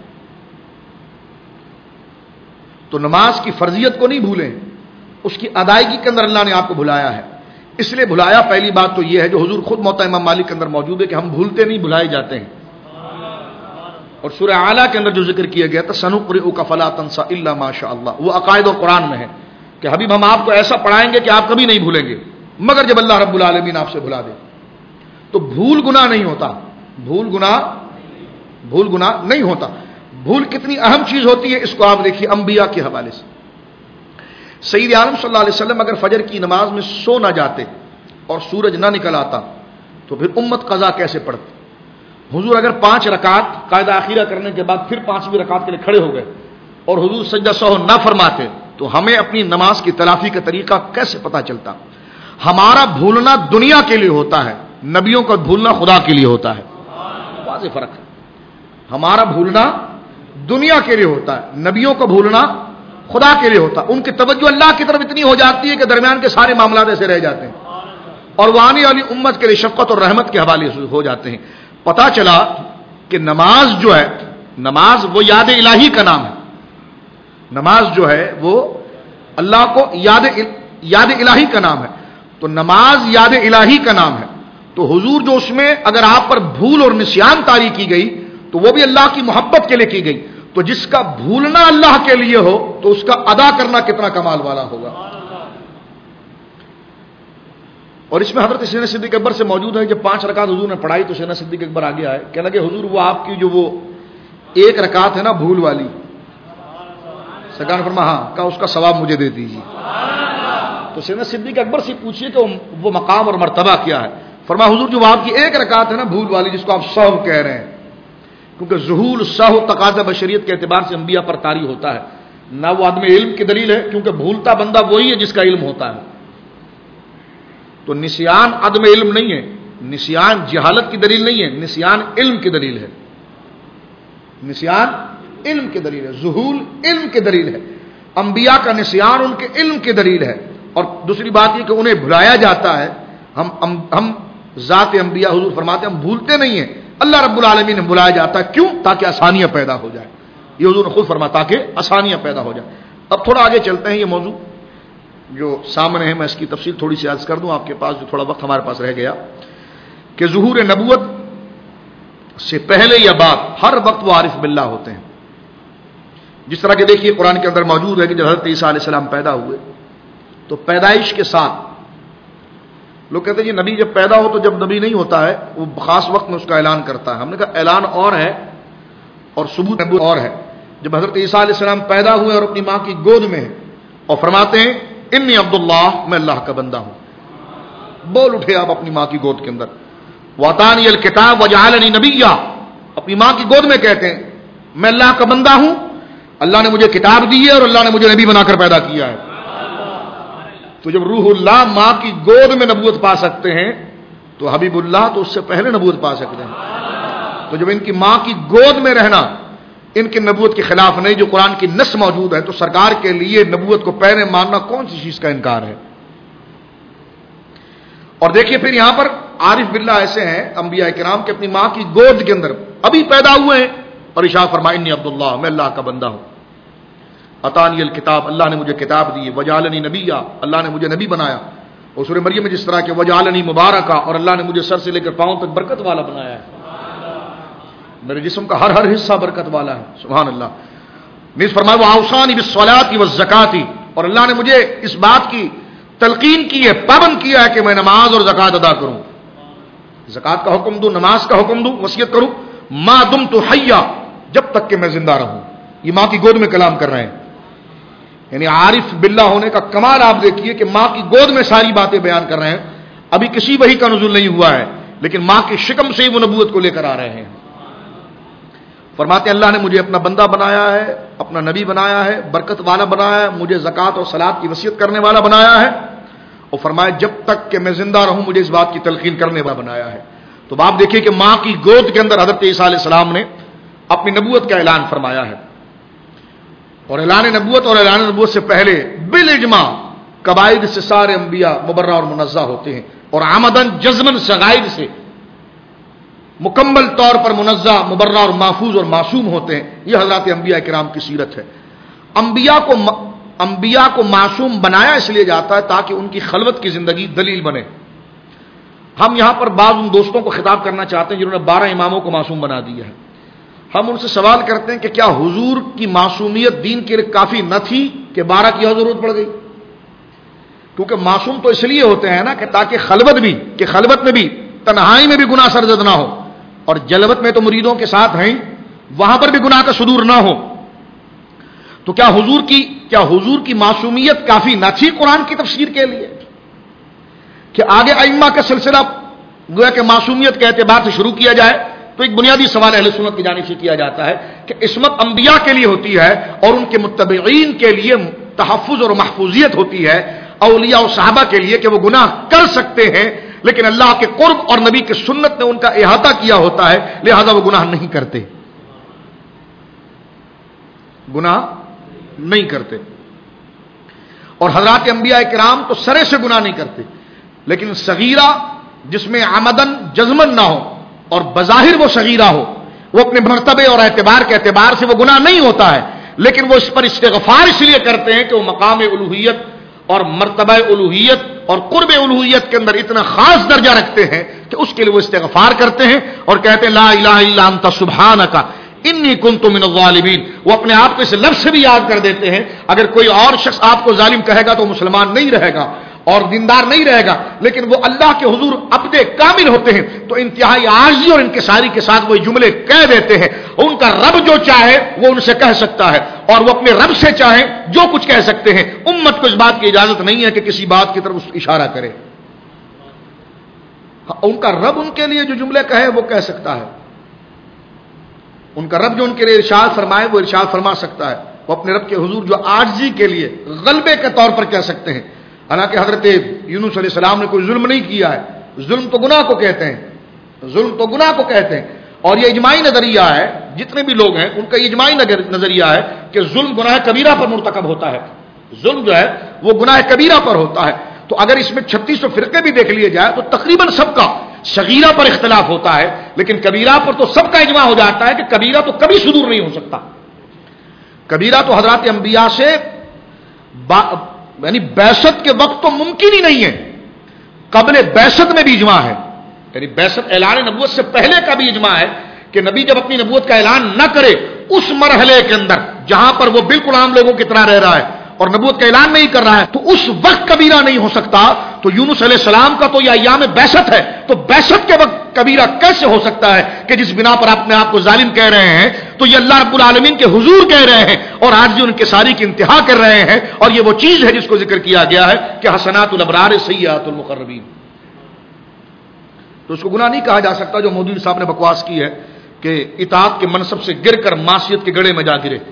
تو نماز کی فرضیت کو نہیں بھولیں، اس کی ادائیگی کے اندر اللہ نے آپ کو بھلایا ہے۔ اس لیے بھلایا، پہلی بات تو یہ ہے جو حضور خود موطا امام مالک کے اندر موجود ہے کہ ہم بھولتے نہیں، بھلائے جاتے ہیں۔ اور سورہ اعلیٰ کے اندر جو ذکر کیا گیا تھا سنقرئک فلا تنسى الا ما شاء اللہ، وہ عقائد اور قرآن میں ہے کہ حبیب ہم آپ کو ایسا پڑھائیں گے کہ آپ کبھی نہیں بھولیں گے مگر جب اللہ رب العالمین آپ سے بھلا دے۔ تو بھول گناہ نہیں ہوتا، بھول گناہ بھول گناہ نہیں ہوتا۔ بھول کتنی اہم چیز ہوتی ہے اس کو آپ دیکھیے انبیاء کے حوالے سے۔ سید عالم صلی اللہ علیہ وسلم اگر فجر کی نماز میں سو نہ جاتے اور سورج نہ نکل آتا تو پھر امت قضا کیسے پڑھتی؟ حضور اگر پانچ رکعت قاعدہ اخیرہ کرنے کے بعد پھر پانچویں رکعت کے لیے کھڑے ہو گئے اور حضور سجدہ سہو نہ فرماتے تو ہمیں اپنی نماز کی تلافی کا طریقہ کیسے پتا چلتا؟ ہمارا بھولنا دنیا کے لیے ہوتا ہے، نبیوں کا بھولنا خدا کے لیے ہوتا ہے، واضح فرق ہے۔ ہمارا بھولنا دنیا کے لیے ہوتا ہے، نبیوں کا بھولنا خدا کے لیے ہوتا ہے۔ ان کی توجہ اللہ کی طرف اتنی ہو جاتی ہے کہ درمیان کے سارے معاملات ایسے رہ جاتے ہیں اور وہ آنے والی امت کے لیے شفقت اور رحمت کے حوالے ہو جاتے ہیں۔ پتا چلا کہ نماز جو ہے، نماز وہ یاد الہی کا نام ہے، نماز جو ہے وہ اللہ کو یاد یاد الہی کا نام ہے، تو نماز یاد الہی کا نام ہے۔ تو حضور جو اس میں اگر آپ پر بھول اور نسیان طاری کی گئی تو وہ بھی اللہ کی محبت کے لیے کی گئی، تو جس کا بھولنا اللہ کے لیے ہو تو اس کا ادا کرنا کتنا کمال والا ہوگا۔ اور اس میں حضرت سیدنا صدیق اکبر سے موجود ہے، جب پانچ رکعت حضور نے پڑھائی تو سیدنا صدیق اکبر آگے آئے، کہنے لگے حضور وہ آپ کی جو وہ ایک رکعت ہے نا بھول والی، سرکار نے فرمایا ہاں، کہا اس کا ثواب مجھے دے دیجیے۔ تو سیدنا صدیق اکبر سے پوچھیے کہ وہ مقام اور مرتبہ کیا ہے؟ فرمایا حضور جو وہ آپ کی ایک رکعت ہے نا بھول والی جس کو آپ سہو کہہ رہے ہیں، کیونکہ ظہور سہو تقاضا بشریت کے اعتبار سے انبیاء پر طاری ہوتا ہے، نہ وہ عدم علم کی دلیل ہے کیونکہ بھولتا بندہ وہی ہے جس کا علم ہوتا ہے۔ تو نسیان عدم علم نہیں ہے، نسیان جہالت کی دلیل نہیں ہے، نسیان علم کی دلیل ہے، نسیان علم کی دلیل ہے، ظہور علم کی دلیل ہے۔ انبیاء کا نسیان ان کے علم کی دلیل ہے۔ اور دوسری بات یہ کہ انہیں بھلایا جاتا ہے، ہم ہم, ہم ذات انبیاء حضور فرماتے ہیں ہم بھولتے نہیں ہیں، اللہ رب العالمین نے بلایا جاتا ہے، کیوں؟ تاکہ آسانیاں پیدا ہو جائے، یہ حضور نے خود فرمایا تاکہ آسانیاں پیدا ہو جائے۔ اب تھوڑا آگے چلتے ہیں، یہ موضوع جو سامنے ہے میں اس کی تفصیل تھوڑی سی عرض کر دوں آپ کے پاس، جو تھوڑا وقت ہمارے پاس رہ گیا، کہ ظہور نبوت سے پہلے یا بعد ہر وقت وہ عارف باللہ ہوتے ہیں۔ جس طرح کہ دیکھیے قرآن کے اندر موجود ہے کہ جب حضرت عیسیٰ علیہ السلام پیدا ہوئے تو پیدائش کے ساتھ لوگ کہتے ہیں جی نبی جب پیدا ہو تو جب نبی نہیں ہوتا ہے وہ خاص وقت میں اس کا اعلان کرتا ہے۔ ہم نے کہا اعلان اور ہے اور ثبوت نبوت اور ہے۔ جب حضرت عیسیٰ علیہ السلام پیدا ہوئے اور اپنی ماں کی گود میں ہیں اور فرماتے ہیں انی عبداللہ، میں اللہ کا بندہ ہوں، بول اٹھے آپ اپنی ماں کی گود کے اندر، وَأَتَانِيَ الْكِتَابَ وَجَعَلَنِي نَبِيًّا، اپنی ماں کی گود میں کہتے ہیں میں اللہ کا بندہ ہوں، اللہ نے مجھے کتاب دی ہے اور اللہ نے مجھے نبی بنا کر پیدا کیا ہے۔ تو جب روح اللہ ماں کی گود میں نبوت پا سکتے ہیں تو حبیب اللہ تو اس سے پہلے نبوت پا سکتے ہیں۔ تو جب ان کی ماں کی گود میں رہنا ان کی نبوت کے خلاف نہیں، جو قرآن کی نص موجود ہے، تو سرکار کے لیے نبوت کو پہلے ماننا کون سی چیز کا انکار ہے؟ اور دیکھیے پھر یہاں پر عارف باللہ ایسے ہیں انبیاء کرام کہ اپنی ماں کی گود کے اندر ابھی پیدا ہوئے ہیں اور ارشاد فرمائے انی عبداللہ، میں اللہ کا بندہ ہوں، اتانی الکتاب، اللہ نے مجھے کتاب دی ہے، وجعلنی نبیّا، اللہ نے مجھے نبی بنایا، اور سورہ مریم میں جس طرح کہ وجعلنی مبارکا، اور اللہ نے مجھے سر سے لے کر پاؤں تک برکت والا بنایا ہے، میرے جسم کا ہر ہر حصہ برکت والا ہے، سبحان اللہ۔ نیز فرمایا واوصانی بالصلاۃ والزکاۃ، اور اللہ نے مجھے اس بات کی تلقین کی ہے، پابند کیا ہے کہ میں نماز اور زکات ادا کروں، زکات کا حکم دوں، نماز کا حکم دوں، وصیت کروں، ما دمت حیا، جب تک کہ میں زندہ رہوں۔ یہ ماں کی گود میں کلام کر رہے ہیں، یعنی عارف باللہ ہونے کا کمال آپ دیکھیے کہ ماں کی گود میں ساری باتیں بیان کر رہے ہیں، ابھی کسی وحی کا نزول نہیں ہوا ہے لیکن ماں کی شکم سے ہی وہ نبوت کو لے کر آ رہے ہیں۔ فرماتے ہیں اللہ نے مجھے اپنا بندہ بنایا ہے، اپنا نبی بنایا ہے، برکت والا بنایا ہے، مجھے زکات اور صلاۃ کی وصیت کرنے والا بنایا ہے، اور فرمایا جب تک کہ میں زندہ رہوں مجھے اس بات کی تلقین کرنے والا بنایا ہے۔ تو آپ دیکھیے کہ ماں کی گود کے اندر حضرت عیسیٰ علیہ السلام نے اپنی نبوت کا اعلان فرمایا ہے، اور اعلان نبوت اور اعلان نبوت سے پہلے بالاجماع کبائر سے سارے انبیاء مبرہ اور منزہ ہوتے ہیں، اور عمدن جزمن صغائر سے مکمل طور پر منزہ، مبرہ اور محفوظ اور معصوم ہوتے ہیں۔ یہ حضرات انبیاء کرام کی سیرت ہے۔ انبیاء کو انبیاء کو معصوم بنایا اس لیے جاتا ہے تاکہ ان کی خلوت کی زندگی دلیل بنے۔ ہم یہاں پر بعض ان دوستوں کو خطاب کرنا چاہتے ہیں جنہوں نے بارہ اماموں کو معصوم بنا دیا ہے۔ ہم ان سے سوال کرتے ہیں کہ کیا حضور کی معصومیت دین کے لیے کافی نہ تھی کہ بارہ کی ضرورت پڑ گئی؟ کیونکہ معصوم تو اس لیے ہوتے ہیں نا کہ تاکہ خلوت بھی کہ خلوت میں بھی، تنہائی میں بھی گناہ سرزد نہ ہو، اور جلوت میں تو مریدوں کے ساتھ ہیں، وہاں پر بھی گناہ کا صدور نہ ہو۔ تو کیا حضور کی کیا حضور کی معصومیت کافی نہ تھی قرآن کی تفسیر کے لیے کہ آگے ائمہ کا سلسلہ گویا کہ معصومیت کے اعتبار سے شروع کیا جائے؟ تو ایک بنیادی سوال اہل سنت کی جانب سے کیا جاتا ہے کہ عصمت انبیاء کے لیے ہوتی ہے اور ان کے متبعین کے لیے تحفظ اور محفوظیت ہوتی ہے، اولیاء اور صحابہ کے لیے کہ وہ گناہ کر سکتے ہیں لیکن اللہ کے قرب اور نبی کی سنت نے ان کا احاطہ کیا ہوتا ہے، لہذا وہ گناہ نہیں کرتے گناہ نہیں کرتے اور حضرات انبیاء کرام تو سرے سے گناہ نہیں کرتے، لیکن صغیرہ جس میں عمدن جزمن نہ ہو اور بظاہر وہ صغیرہ ہو، وہ اپنے مرتبے اور اعتبار کے اعتبار سے وہ گناہ نہیں ہوتا ہے، لیکن وہ اس پر استغفار اس لیے کرتے ہیں کہ وہ مقام الوہیت اور مرتبہ الوہیت اور قرب الوہیت کے اندر اتنا خاص درجہ رکھتے ہیں کہ اس کے لیے وہ استغفار کرتے ہیں اور کہتے ہیں لا الہ الا انت سبحانک انی کنت من الظالمین۔ وہ اپنے آپ کو اس لفظ سے بھی یاد کر دیتے ہیں، اگر کوئی اور شخص آپ کو ظالم کہے گا تو مسلمان نہیں رہے گا اور دیندار نہیں رہے گا، لیکن وہ اللہ کے حضور عبد کامل ہوتے ہیں تو انتہائی عاجزی اور انکساری کے ساتھ وہ جملے کہہ دیتے ہیں۔ ان کا رب جو چاہے وہ ان سے کہہ سکتا ہے اور وہ اپنے رب سے چاہے جو کچھ کہہ سکتے ہیں۔ امت کو اس بات کی اجازت نہیں ہے کہ کسی بات کی طرف اشارہ کرے۔ ان کا رب ان کے لیے جو جملے کہے وہ کہہ سکتا ہے، ان کا رب جو ان کے لیے ارشاد فرمائے وہ ارشاد فرما سکتا ہے۔ وہ اپنے رب کے حضور جو عاجزی کے لیے غلبے کے طور پر کہہ سکتے ہیں، حالانکہ حضرت یونس علیہ السلام نے کوئی ظلم نہیں کیا ہے۔ ظلم تو گناہ کو کہتے ہیں، ظلم تو گناہ کو کہتے ہیں، اور یہ اجماعی نظریہ ہے، جتنے بھی لوگ ہیں ان کا یہ اجماعی نظریہ ہے کہ ظلم گناہ کبیرہ پر مرتکب ہوتا ہے، ظلم جو ہے وہ گناہ کبیرہ پر ہوتا ہے۔ تو اگر اس میں چھتیس سو فرقے بھی دیکھ لیے جائے تو تقریباً سب کا صغیرہ پر اختلاف ہوتا ہے، لیکن کبیرہ پر تو سب کا اجماع ہو جاتا ہے کہ کبیرہ تو کبھی صدور نہیں ہو سکتا۔ کبیرہ تو حضرات انبیاء سے با یعنی بعثت کے وقت تو ممکن ہی نہیں ہے، قبل بعثت میں بھی اجماع ہے، یعنی بعثت اعلان نبوت سے پہلے کا بھی اجماع ہے کہ نبی جب اپنی نبوت کا اعلان نہ کرے اس مرحلے کے اندر جہاں پر وہ بالکل عام لوگوں کی طرح رہ رہا ہے اور نبوت کا اعلان نہیں کر رہا ہے، تو اس وقت کبیرہ نہیں ہو سکتا۔ تو یونس علیہ السلام کا تو یہ ایام بعثت ہے، تو بعثت کے وقت کبیرہ کیسے ہو سکتا ہے کہ جس بنا پر اپنے آپ کو ظالم کہہ رہے ہیں؟ تو یہ اللہ رب العالمین کے حضور کہہ رہے ہیں اور آج بھی ان کے ساری کی انتہا کر رہے ہیں، اور یہ وہ چیز ہے جس کو ذکر کیا گیا ہے کہ حسنات الابرار سیئات المقربین۔ تو اس کو گناہ نہیں کہا جا سکتا جو مودودی صاحب نے بکواس کی ہے کہ اطاعت کے منصب سے گر کر معصیت کے گڑھے میں جا گرے۔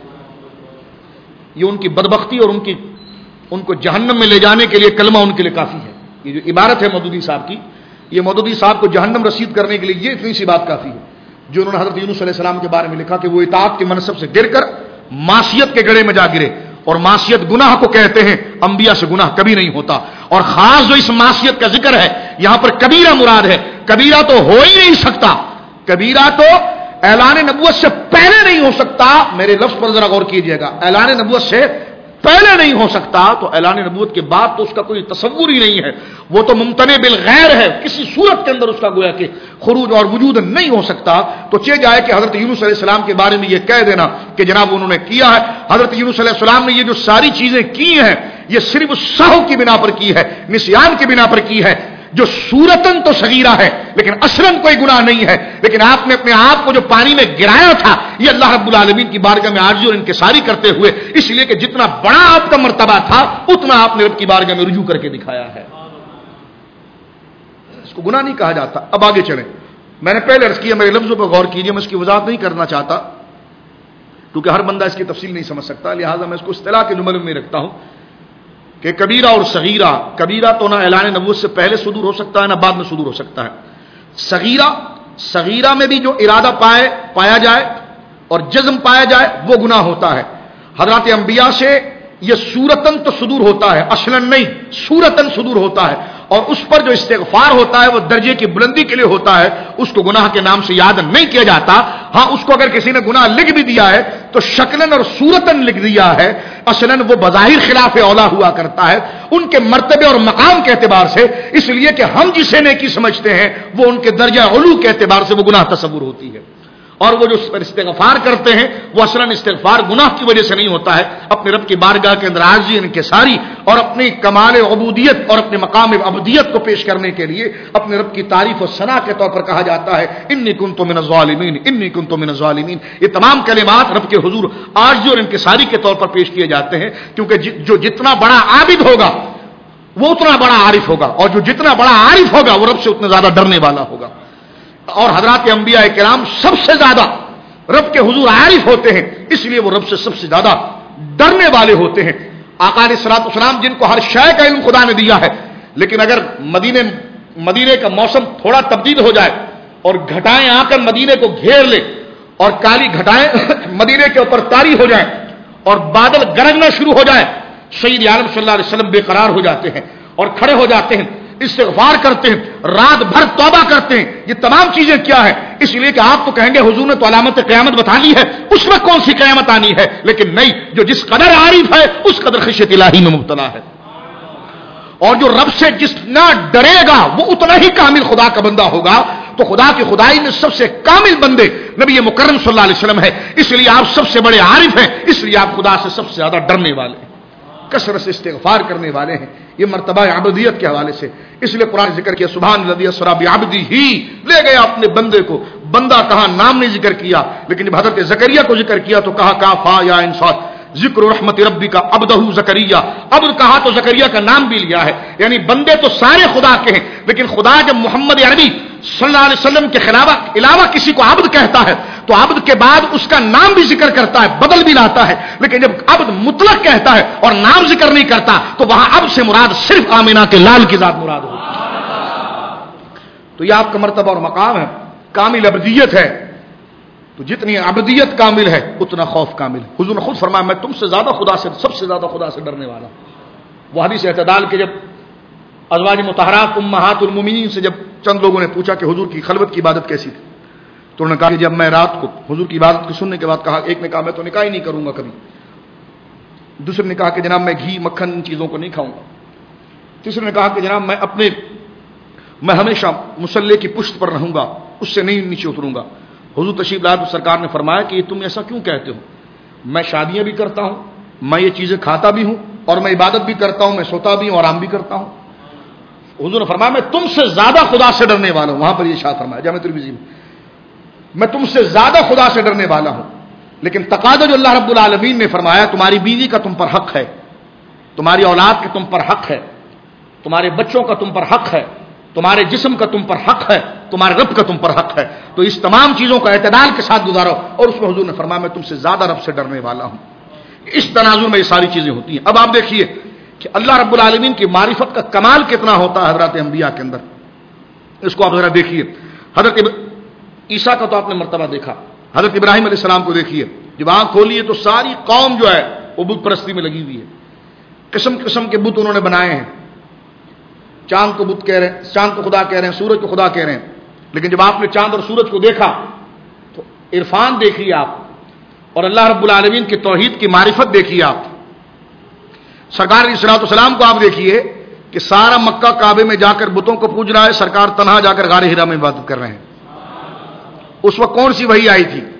یہ ان کی بدبختی اور ان کی ان کو جہنم میں لے جانے کے لیے کلمہ ان کے لیے کافی ہے۔ یہ جو عبارت ہے مودودی صاحب کی، یہ مودودی صاحب کو جہنم رسید کرنے کے لیے یہ اتنی سی بات کافی ہے جو انہوں نے حضرت یونس علیہ السلام کے بارے میں لکھا کہ وہ اطاعت کے منصب سے گر کر معصیت کے گڑھے میں جا گرے، اور معصیت گناہ کو کہتے ہیں، انبیاء سے گناہ کبھی نہیں ہوتا۔ اور خاص جو اس معصیت کا ذکر ہے یہاں پر کبیرہ مراد ہے، کبیرہ تو ہو ہی نہیں سکتا، کبیرہ تو اعلان نبوت سے پہلے نہیں ہو سکتا۔ میرے لفظ پر ذرا غور کیجئے گا، اعلان نبوت سے پہلے نہیں ہو سکتا، تو اعلان نبوت کے بعد تو اس کا کوئی تصور ہی نہیں ہے، وہ تو ممتنع بالغیر ہے، کسی صورت کے اندر اس کا گویا کہ خروج اور وجود نہیں ہو سکتا۔ تو چہ جائے کہ حضرت یونس علیہ السلام کے بارے میں یہ کہہ دینا کہ جناب انہوں نے کیا ہے، حضرت یونس علیہ السلام نے یہ جو ساری چیزیں کی ہیں یہ صرف سہو کی بنا پر کی ہے، نسیان کی بنا پر کی ہے، جو صورتاً تو صغیرہ ہے لیکن اصلاً کوئی گناہ نہیں ہے، لیکن آپ نے اپنے آپ کو جو پانی میں گرایا تھا یہ اللہ رب العالمین کی بارگاہ میں عاجزی اور انکساری کرتے ہوئے، اس لیے کہ جتنا بڑا آپ کا مرتبہ تھا اتنا آپ نے رب کی بارگاہ میں رجوع کر کے دکھایا ہے، اس کو گناہ نہیں کہا جاتا۔ اب آگے چلیں، میں نے پہلے عرض کیا میرے لفظوں پر غور کیجیے، میں اس کی وضاحت نہیں کرنا چاہتا کیونکہ ہر بندہ اس کی تفصیل نہیں سمجھ سکتا، لہٰذا میں اس کو اصطلاح کے جملے میں رکھتا ہوں کہ کبیرہ اور صغیرہ، کبیرہ تو نہ اعلان نبوت سے پہلے صدور ہو سکتا ہے نہ بعد میں صدور ہو سکتا ہے۔ صغیرہ صغیرہ میں بھی جو ارادہ پائے پایا جائے اور جزم پایا جائے وہ گناہ ہوتا ہے۔ حضرات انبیاء سے یہ صورتن تو صدور ہوتا ہے، اصلاً نہیں، صورتن صدور ہوتا ہے، اور اس پر جو استغفار ہوتا ہے وہ درجے کی بلندی کے لیے ہوتا ہے، اس کو گناہ کے نام سے یاد نہیں کیا جاتا۔ ہاں اس کو اگر کسی نے گناہ لکھ بھی دیا ہے تو شکلاً اور صورتن لکھ دیا ہے، اصلاً وہ بظاہر خلاف اولا ہوا کرتا ہے ان کے مرتبے اور مقام کے اعتبار سے، اس لیے کہ ہم جسے نیکی سمجھتے ہیں وہ ان کے درجہ علو کے اعتبار سے وہ گناہ تصور ہوتی ہے، اور وہ جو اس پر استغفار کرتے ہیں وہ اصلاً استغفار گناہ کی وجہ سے نہیں ہوتا ہے، اپنے رب کی بارگاہ کے اندر عاجزی انکساری اور اپنی کمال عبودیت اور اپنے مقام عبودیت کو پیش کرنے کے لیے اپنے رب کی تعریف و ثنا کے طور پر کہا جاتا ہے انی کنت من الظالمین، انی کنت من الظالمین۔ یہ تمام کلمات رب کے حضور عاجزی اور انکساری کے طور پر پیش کیے جاتے ہیں، کیونکہ جو جتنا بڑا عابد ہوگا وہ اتنا بڑا عارف ہوگا، اور جو جتنا بڑا عارف ہوگا وہ رب سے اتنا زیادہ ڈرنے والا ہوگا۔ اور حضرات انبیاء کرام سب سے زیادہ رب کے حضور عارف ہوتے ہیں، اس لیے وہ رب سے سب سے زیادہ ڈرنے والے ہوتے ہیں۔ آقا علیہ الصلوۃ والسلام جن کو ہر شے کا علم خدا نے دیا ہے، لیکن اگر مدینے مدینے کا موسم تھوڑا تبدیل ہو جائے اور گھٹائیں آ کر مدینے کو گھیر لے اور کالی گھٹائیں مدینے کے اوپر طاری ہو جائیں اور بادل گرجنا شروع ہو جائے، سید عالم صلی اللہ علیہ وسلم بے قرار ہو جاتے ہیں اور کھڑے ہو جاتے ہیں، استغفار کرتے ہیں، رات بھر توبہ کرتے ہیں۔ یہ تمام چیزیں کیا ہے؟ اس لیے کہ آپ تو کہیں گے حضور نے تو علامت قیامت بتا لی ہے، اس میں کون سی قیامت آنی ہے؟ لیکن نہیں، جو جس قدر عارف ہے اس قدر خشیت الہی میں مبتلا ہے، اور جو رب سے جتنا ڈرے گا وہ اتنا ہی کامل خدا کا بندہ ہوگا۔ تو خدا کی خدائی میں سب سے کامل بندے نبی مکرم صلی اللہ علیہ وسلم ہے، اس لیے آپ سب سے بڑے عارف ہیں، اس لیے آپ خدا سے سب سے زیادہ ڈرنے والے ہیں، کثرت سے استغفار کرنے والے ہیں۔ یہ مرتبہ عبودیت کے حوالے سے اس لیے قرآن ذکر کیا سبحان الذی اسری بعبدہ، ہی لے گیا اپنے بندے کو، بندہ کہا نام نہیں ذکر کیا، لیکن جب حضرت زکریا کو ذکر کیا تو کہا کافا یا انصات ذکر رحمت ربی کا عبدہ زکریا، عبد کہا تو زکریا کا نام بھی لیا ہے، یعنی بندے تو سارے خدا کے ہیں، لیکن خدا جب محمد عربی صلی اللہ علیہ وسلم کے خلاف علاوہ کسی کو عبد کہتا ہے تو عبد کے بعد اس کا نام بھی ذکر کرتا ہے، بدل بھی لاتا ہے، لیکن جب عبد مطلق کہتا ہے اور نام ذکر نہیں کرتا تو وہاں عبد سے مراد صرف آمینہ کے لال کی ذات مراد ہوتی ہے۔ تو یہ آپ کا مرتبہ اور مقام ہے، کامل عبدیت ہے، تو جتنی عبدیت کامل ہے اتنا خوف کامل ہے۔ حضور نے خود فرمایا میں تم سے زیادہ خدا سے سب سے زیادہ خدا سے ڈرنے والا ہوں۔ وہ حدیث اعتدال کے جب ازواج مطہرات امہات المومنین سے جب چند لوگوں نے پوچھا کہ حضور کی خلوت کی عبادت کیسی تھی تو انہوں نے کہا کہ جب میں رات کو حضور کی عبادت کو سننے کے بعد کہا، ایک نے کہا میں تو نکاح ہی نہیں کروں گا کبھی، دوسرے نے کہا کہ جناب میں گھی مکھن ان چیزوں کو نہیں کھاؤں گا، تیسرے نے کہا کہ جناب میں اپنے میں ہمیشہ مصلی کی پشت پر رہوں گا، اس سے نہیں نیچے اتروں گا۔ حضور تشریف لائے تو سرکار نے فرمایا کہ یہ تم ایسا کیوں کہتے ہو؟ میں شادیاں بھی کرتا ہوں، میں یہ چیزیں کھاتا بھی ہوں، اور میں عبادت بھی کرتا ہوں، میں سوتا بھی ہوں اور آرام بھی کرتا ہوں۔ حضور نے فرمایا میں تم سے زیادہ خدا سے ڈرنے والا ہوں، وہاں پر یہ ارشاد فرمایا جامع ترمذی میں، میں تم سے زیادہ خدا سے ڈرنے والا ہوں، لیکن تقاضا جو اللہ رب العالمین نے فرمایا تمہاری بیوی کا تم پر حق ہے، تمہاری اولاد کا تم پر حق ہے، تمہارے بچوں کا تم پر حق ہے، تمہارے جسم کا تم پر حق ہے، تمہارے رب کا تم پر حق ہے، تو اس تمام چیزوں کا اعتدال کے ساتھ گزارو۔ اور اس میں حضور نے فرمایا میں تم سے زیادہ رب سے ڈرنے والا ہوں۔ اس تناظر میں یہ ساری چیزیں ہوتی ہیں۔ اب آپ دیکھیے کہ اللہ رب العالمین کی معرفت کا کمال کتنا ہوتا ہے حضرات انبیاء کے اندر، اس کو آپ ذرا دیکھیے۔ حضرت عیسیٰ کا تو آپ نے مرتبہ دیکھا، حضرت ابراہیم علیہ السلام کو دیکھیے، جب آنکھ کھولیے تو ساری قوم جو ہے وہ بت پرستی میں لگی ہوئی ہے، قسم قسم کے بت انہوں نے بنائے ہیں، چاند کو بت کہہ رہے ہیں، چاند کو خدا کہہ رہے ہیں، سورج کو خدا کہہ رہے ہیں، لیکن جب آپ نے چاند اور سورج کو دیکھا تو عرفان دیکھیے آپ، اور اللہ رب العالمین کی توحید کی معرفت دیکھیے آپ۔ سرکار علیہ الصلوۃ والسلام کو آپ دیکھیے کہ سارا مکہ کعبے میں جا کر بتوں کو پوج رہا ہے، سرکار تنہا جا کر غار ہرا میں عبادت کر رہے ہیں۔ اس وقت کون سی وحی آئی تھی؟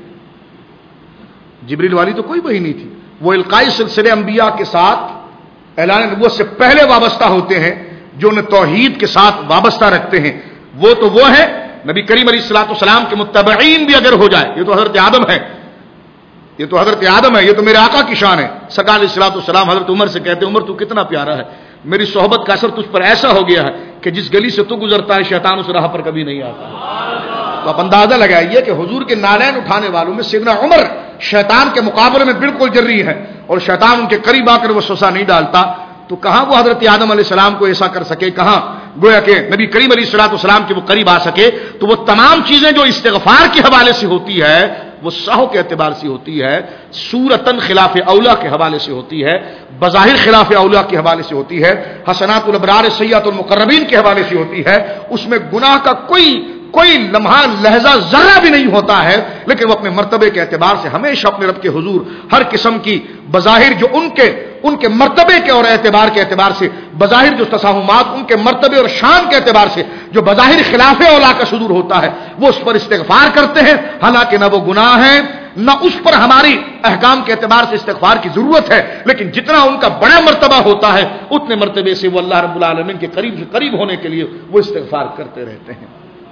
جبریل والی تو کوئی وحی نہیں تھی، وہ القائی سلسلے انبیاء کے ساتھ اعلان نبوت سے پہلے وابستہ ہوتے ہیں، جو انہیں توحید کے ساتھ وابستہ رکھتے ہیں، وہ تو وہ ہے نبی کریم علیہ الصلوۃ والسلام کے متبعین بھی اگر ہو جائے، یہ تو حضرت آدم ہے، یہ تو حضرت آدم ہے، یہ تو میرے آقا کی شان ہے۔ سرکار علیہ الصلوۃ والسلام حضرت عمر سے کہتے ہیں عمر تو کتنا پیارا ہے، میری صحبت کا اثر تجھ پر ایسا ہو گیا ہے کہ جس گلی سے تو گزرتا ہے شیطان اس راہ پر کبھی نہیں آتا۔ تو آپ اندازہ لگائیے کہ حضور کے نالین اٹھانے والوں میں سیدنا عمر شیطان کے مقابلے میں بالکل جری ہے، اور شیطان ان کے قریب آ کر وہ سوسا نہیں ڈالتا، تو کہاں وہ حضرت آدم علیہ السلام کو ایسا کر سکے، کہاں گویا کہ نبی کریم علیہ الصلوۃ والسلام کے وہ قریب آ سکے، تو وہ تمام چیزیں جو استغفار کے حوالے سے ہوتی ہے وہ سہو کے اعتبار سے ہوتی ہے، صورتن خلاف اولا کے حوالے سے ہوتی ہے، بظاہر خلاف اولا کے حوالے سے ہوتی ہے، حسنات الابرار سیئات المقربین کے حوالے سے ہوتی ہے، اس میں گناہ کا کوئی کوئی لمحہ لہجہ ذرہ بھی نہیں ہوتا ہے، لیکن وہ اپنے مرتبے کے اعتبار سے ہمیشہ اپنے رب کے حضور ہر قسم کی بظاہر جو ان کے ان کے مرتبے کے اور اعتبار کے اعتبار سے بظاہر جو تساہمات ان کے مرتبے اور شان کے اعتبار سے جو بظاہر خلاف اولا کا صدور ہوتا ہے وہ اس پر استغفار کرتے ہیں، حالانکہ نہ وہ گناہ ہے نہ اس پر ہماری احکام کے اعتبار سے استغفار کی ضرورت ہے، لیکن جتنا ان کا بڑا مرتبہ ہوتا ہے اتنے مرتبے سے وہ اللہ رب العالمین کے قریب سے قریب ہونے کے لیے وہ استغفار کرتے رہتے ہیں۔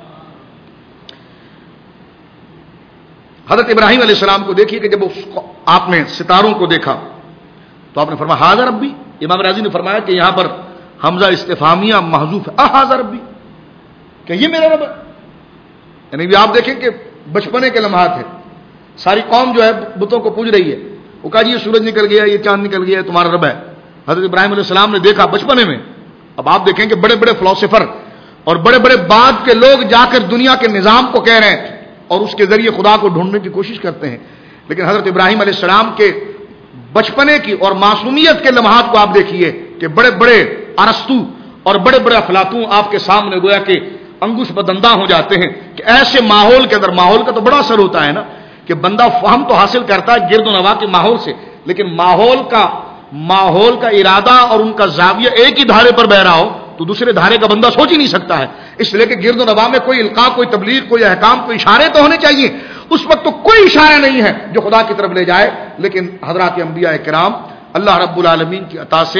حضرت ابراہیم علیہ السلام کو دیکھیے کہ جب آپ نے ستاروں کو دیکھا تو آپ نے فرمایا ہاذا ربی، امام راضی نے فرمایا کہ یہاں پر حمزہ استفہامیہ محذوف ہے، ہاذا ربی، کہ یہ میرا رب ہے۔ یعنی آپ دیکھیں کہ بچپنے کے لمحات ہیں، ساری قوم جو ہے بتوں کو پوج رہی ہے، وہ کہا جی یہ سورج نکل گیا، یہ چاند نکل گیا، تمہارا رب ہے۔ حضرت ابراہیم علیہ السلام نے دیکھا بچپنے میں۔ اب آپ دیکھیں کہ بڑے بڑے فلاسفر اور بڑے بڑے بعد کے لوگ جا کر دنیا کے نظام کو کہہ رہے ہیں اور اس کے ذریعے خدا کو ڈھونڈنے کی کوشش کرتے ہیں، لیکن حضرت ابراہیم علیہ السلام کے بچپنے کی اور معصومیت کے لمحات کو آپ دیکھیے کہ بڑے بڑے ارسطو اور بڑے بڑے افلاطون آپ کے سامنے گویا کہ انگوش بدنداں ہو جاتے ہیں کہ ایسے ماحول کے اندر، ماحول کا تو بڑا اثر ہوتا ہے نا کہ بندہ فہم تو حاصل کرتا ہے گرد و نواح کے ماحول سے، لیکن ماحول کا ماحول کا ارادہ اور ان کا زاویہ ایک ہی دھارے پر بہ رہا ہو تو دوسرے دھارے کا بندہ سوچ ہی نہیں سکتا ہے، اس لیے کہ گرد و نواح میں کوئی القاء، کوئی تبلیغ، کوئی احکام، کوئی اشارے تو ہونے چاہیے۔ اس وقت تو کوئی اشارہ نہیں ہے جو خدا کی طرف لے جائے، لیکن حضرات انبیاء کرام اللہ رب العالمین کی عطا سے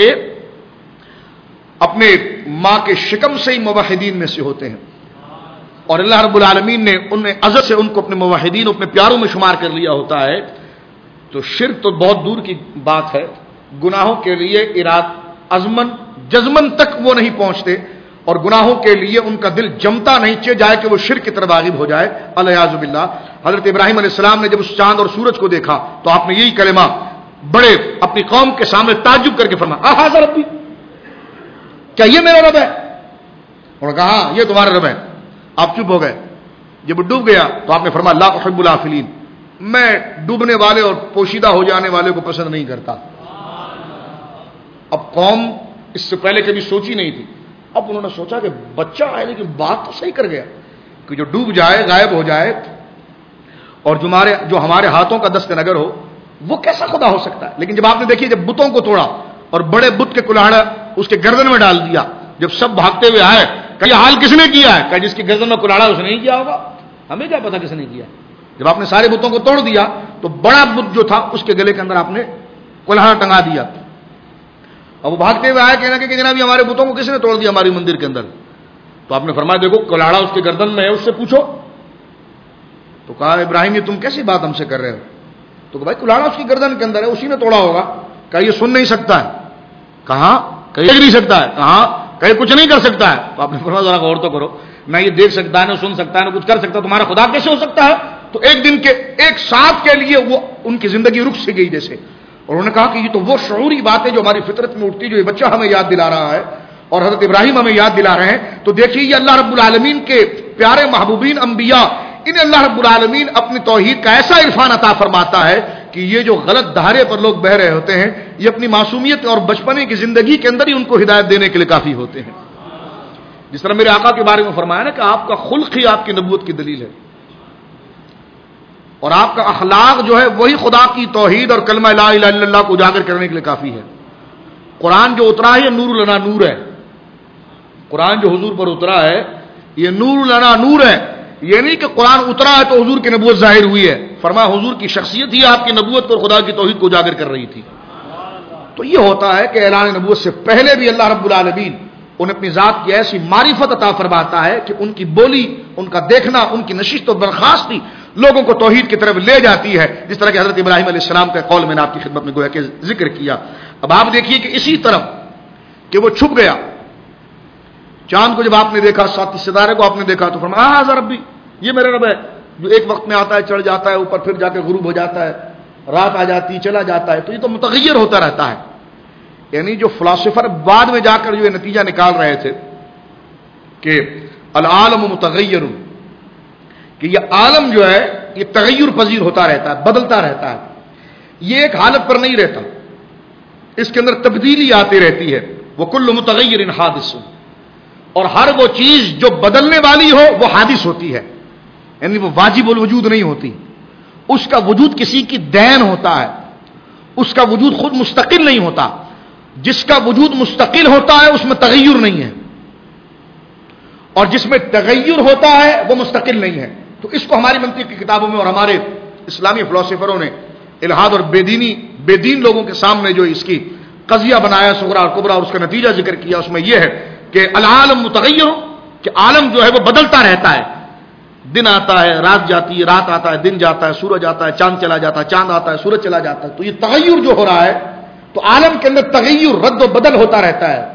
اپنے ماں کے شکم سے ہی موحدین میں سے ہوتے ہیں، اور اللہ رب العالمین نے انہیں عزت سے ان کو اپنے موحدین، اپنے پیاروں میں شمار کر لیا ہوتا ہے، تو شرک تو بہت دور کی بات ہے، گناہوں کے لیے اراد عزمن جزمن تک وہ نہیں پہنچتے، اور گناہوں کے لیے ان کا دل جمتا نہیں چاہے جائے کہ وہ شرک کی طرف راغب ہو جائے، الیاذ باللہ۔ حضرت ابراہیم علیہ السلام نے جب اس چاند اور سورج کو دیکھا تو آپ نے یہی کلمہ بڑے اپنی قوم کے سامنے تعجب کر کے فرمایا اہذا ربی، کیا یہ میرا رب ہے؟ انہوں نے کہا ہاں یہ تمہارا رب ہے۔ آپ چپ ہو گئے۔ جب ڈوب گیا تو آپ نے فرمایا لا احب الافلین، میں ڈوبنے والے اور پوشیدہ ہو جانے والے کو پسند نہیں کرتا۔ اب قوم اس سے پہلے کبھی سوچی نہیں تھی، اب انہوں نے سوچا کہ بچہ آئے لیکن بات تو صحیح کر گیا کہ جو ڈوب جائے، غائب ہو جائے، اور جو ہمارے جو ہمارے ہاتھوں کا دست نگر ہو وہ کیسا خدا ہو سکتا ہے؟ لیکن جب آپ نے دیکھی جب بتوں کو توڑا اور بڑے بت کے کلاڑا اس کے گردن میں ڈال دیا، جب سب بھاگتے ہوئے آئے کہ یہ حال کس نے کیا ہے؟ کہ جس کی گردن میں کلاڑا اس نے نہیں کیا ہوگا، ہمیں کیا پتا کس نے کیا۔ جب آپ نے سارے بتوں کو توڑ دیا تو بڑا بت جو تھا اس کے گلے کے اندر آپ نے کلاڑا ٹنگا دیا، اور وہ بھاگتے ہوئے آئے کہنا کہ جناب یہ ہمارے بتوں کو کس نے توڑ دیا ہماری مندر کے اندر؟ تو آپ نے فرمایا دیکھو کلاڑا اس کے گردن میں ہے، اس سے پوچھو۔ تو کہا ابراہیم یہ تم کیسی بات ہم سے کر رہے ہو؟ تو کہ بھائی کلاڑا اس کی گردن کے اندر ہے، اسی نے توڑا ہوگا۔ کہا یہ سن نہیں سکتا ہے، کہاں کہیں نہیں سکتا ہے، کہاں کہیں کچھ نہیں کر سکتا ہے۔ تو آپ نے فرمایا ذرا غور تو کرو، نہ یہ دیکھ سکتا ہے، نہ سن سکتا ہے، نہ کچھ کر سکتا ہے، تمہارا خدا کیسے ہو سکتا ہے؟ تو ایک دن کے ایک ساتھ کے لیے وہ ان کی زندگی رک سی گئی جیسے، اور انہوں نے کہا کہ یہ تو وہ شعوری بات ہے جو ہماری فطرت میں اٹھتی، جو یہ بچہ ہمیں یاد دلا رہا ہے اور حضرت ابراہیم ہمیں یاد دلا رہے ہیں۔ تو دیکھیے یہ اللہ رب العالمین کے پیارے محبوبین انبیاء، انہیں اللہ رب العالمین اپنی توحید کا ایسا عرفان عطا فرماتا ہے کہ یہ جو غلط دھارے پر لوگ بہ رہے ہوتے ہیں یہ اپنی معصومیت اور بچپنے کی زندگی کے اندر ہی ان کو ہدایت دینے کے لیے کافی ہوتے ہیں۔ جس طرح میرے آقا کے بارے میں فرمایا نا کہ آپ کا خلق ہی آپ کی نبوت کی دلیل ہے، اور آپ کا اخلاق جو ہے وہی خدا کی توحید اور کلمہ لا الہ الا اللہ کو اجاگر کرنے کے لیے کافی ہے۔ قرآن جو اترا ہے یہ نور لنا نور ہے، قرآن جو حضور پر اترا ہے یہ نور لنا نور ہے، یہ نہیں کہ قرآن اترا ہے تو حضور کی نبوت ظاہر ہوئی ہے، فرمایا حضور کی شخصیت ہی آپ کی نبوت اور خدا کی توحید کو اجاگر کر رہی تھی۔ تو یہ ہوتا ہے کہ اعلان نبوت سے پہلے بھی اللہ رب العالمین انہیں اپنی ذات کی ایسی معرفت عطا فرماتا ہے کہ ان کی بولی، ان کا دیکھنا، ان کی نشست و برخاستی لوگوں کو توحید کی طرف لے جاتی ہے، جس طرح کہ حضرت ابراہیم علیہ السلام کا قول میں نے آپ کی خدمت میں گویا کہ ذکر کیا۔ اب آپ دیکھیے کہ اسی طرف کہ وہ چھپ گیا، چاند کو جب آپ نے دیکھا، ساتھ ستارے کو آپ نے دیکھا تو فرمایا ہاں ربی، یہ میرا رب ہے جو ایک وقت میں آتا ہے، چڑھ جاتا ہے اوپر، پھر جا کے غروب ہو جاتا ہے، رات آ جاتی چلا جاتا ہے، تو یہ تو متغیر ہوتا رہتا ہے۔ یعنی جو فلاسفر بعد میں جا کر جو یہ نتیجہ نکال رہے تھے کہ العالم متغیر، کہ یہ عالم جو ہے یہ تغیر پذیر ہوتا رہتا ہے، بدلتا رہتا ہے، یہ ایک حالت پر نہیں رہتا، اس کے اندر تبدیلی آتی رہتی ہے. وہ کل متغیر حادث، اور ہر وہ چیز جو بدلنے والی ہو وہ حادث ہوتی ہے، یعنی وہ واجب الوجود نہیں ہوتی، اس کا وجود کسی کی دین ہوتا ہے، اس کا وجود خود مستقل نہیں ہوتا. جس کا وجود مستقل ہوتا ہے اس میں تغیر نہیں ہے، اور جس میں تغیر ہوتا ہے وہ مستقل نہیں ہے. تو اس کو ہماری منطق کی کتابوں میں اور ہمارے اسلامی فلسفروں نے الہاد اور بے دینی بے دین لوگوں کے سامنے جو اس کی قضیہ بنایا صغرا اور کبرا، اور اس کا نتیجہ ذکر کیا، اس میں یہ ہے کہ العالم متغیر، کہ عالم جو ہے وہ بدلتا رہتا ہے، دن آتا ہے رات جاتی ہے، رات آتا ہے دن جاتا ہے، سورج آتا ہے چاند چلا جاتا ہے، چاند آتا ہے سورج چلا جاتا ہے. تو یہ تغیر جو ہو رہا ہے، تو عالم کے اندر تغیر رد و بدل ہوتا رہتا ہے،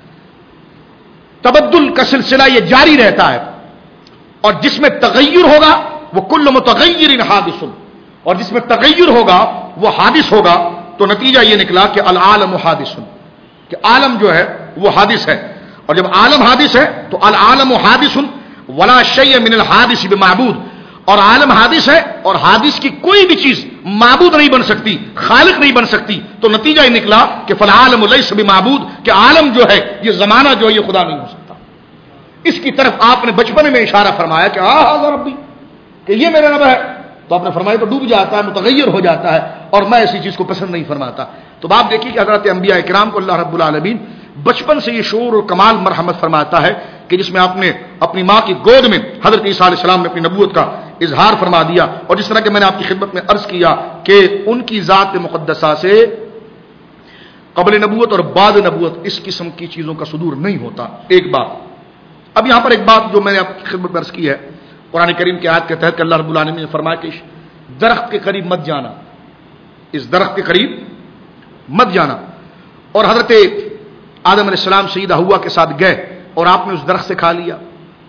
تبدل کا سلسلہ یہ جاری رہتا ہے. اور جس میں تغیر ہوگا وہ کل متغیر حادث، اور جس میں تغیر ہوگا وہ حادث ہوگا. تو نتیجہ یہ نکلا کہ العالم حادث، کہ عالم جو ہے وہ حادث ہے. اور جب عالم حادث ہے تو العالم حادث ولا شیء من الحادث بمعبود، اور عالم حادث ہے اور حادث کی کوئی بھی چیز معبود نہیں بن سکتی، خالق نہیں بن سکتی. تو نتیجہ یہ نکلا کہ فالعالم لیس بمعبود، کہ عالم جو ہے یہ زمانہ جو ہے یہ خدا نہیں ہو سکتا. اس کی طرف آپ نے بچپن میں اشارہ فرمایا کہ ہاں ہاں ربی، کہ یہ میرا رب ہے، تو آپ نے فرمایا تو ڈوب جاتا ہے، متغیر ہو جاتا ہے، اور میں ایسی چیز کو پسند نہیں فرماتا. تو آپ دیکھیے کہ حضرت انبیاء کرام کو اللہ رب العالمین بچپن سے یہ شعور اور کمال مرحمت فرماتا ہے کہ جس میں آپ نے اپنی ماں کی گود میں حضرت عیسیٰ علیہ السلام نے اپنی نبوت کا اظہار فرما دیا. اور جس طرح کہ میں نے آپ کی خدمت میں عرض کیا کہ ان کی ذات مقدسہ سے قبل نبوت اور بعد نبوت اس قسم کی چیزوں کا صدور نہیں ہوتا. ایک بات. اب یہاں پر ایک بات جو میں نے آپ کی خدمت میں عرض کی ہے، قرآن کریم کی آیت کے تحت کہ اللہ رب العالمین نے فرمایا کہ درخت کے قریب مت جانا، اس درخت کے قریب مت جانا. اور حضرت آدم علیہ السلام سیدہ ہوا کے ساتھ گئے اور آپ نے اس درخت سے کھا لیا،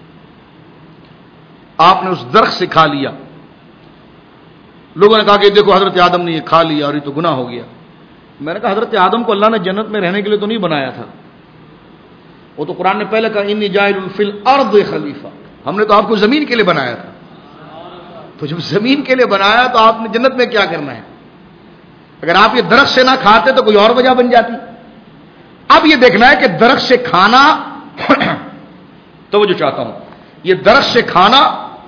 آپ نے اس درخت سے کھا لیا. لوگوں نے کہا کہ دیکھو حضرت آدم نے یہ کھا لیا اور یہ تو گناہ ہو گیا. میں نے کہا حضرت آدم کو اللہ نے جنت میں رہنے کے لیے تو نہیں بنایا تھا، وہ تو قرآن نے پہلے کہا انی جاعل فی الارض خلیفہ، ہم نے تو آپ کو زمین کے لیے بنایا تھا. تو جب زمین کے لیے بنایا تو آپ نے جنت میں کیا کرنا ہے؟ اگر آپ یہ درخت سے نہ کھاتے تو کوئی اور وجہ بن جاتی. اب یہ دیکھنا ہے کہ درخت سے کھانا تو وہ جو چاہتا ہوں یہ درخت سے کھانا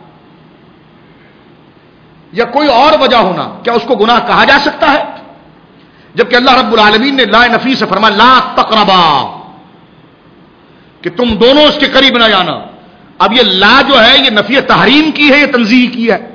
یا کوئی اور وجہ ہونا، کیا اس کو گناہ کہا جا سکتا ہے؟ جبکہ اللہ رب العالمین نے لا نفی سے فرمایا لا تقربا، کہ تم دونوں اس کے قریب نہ جانا. اب یہ لا جو ہے یہ نفی تحریم کی ہے یا تنزیہ کی ہے؟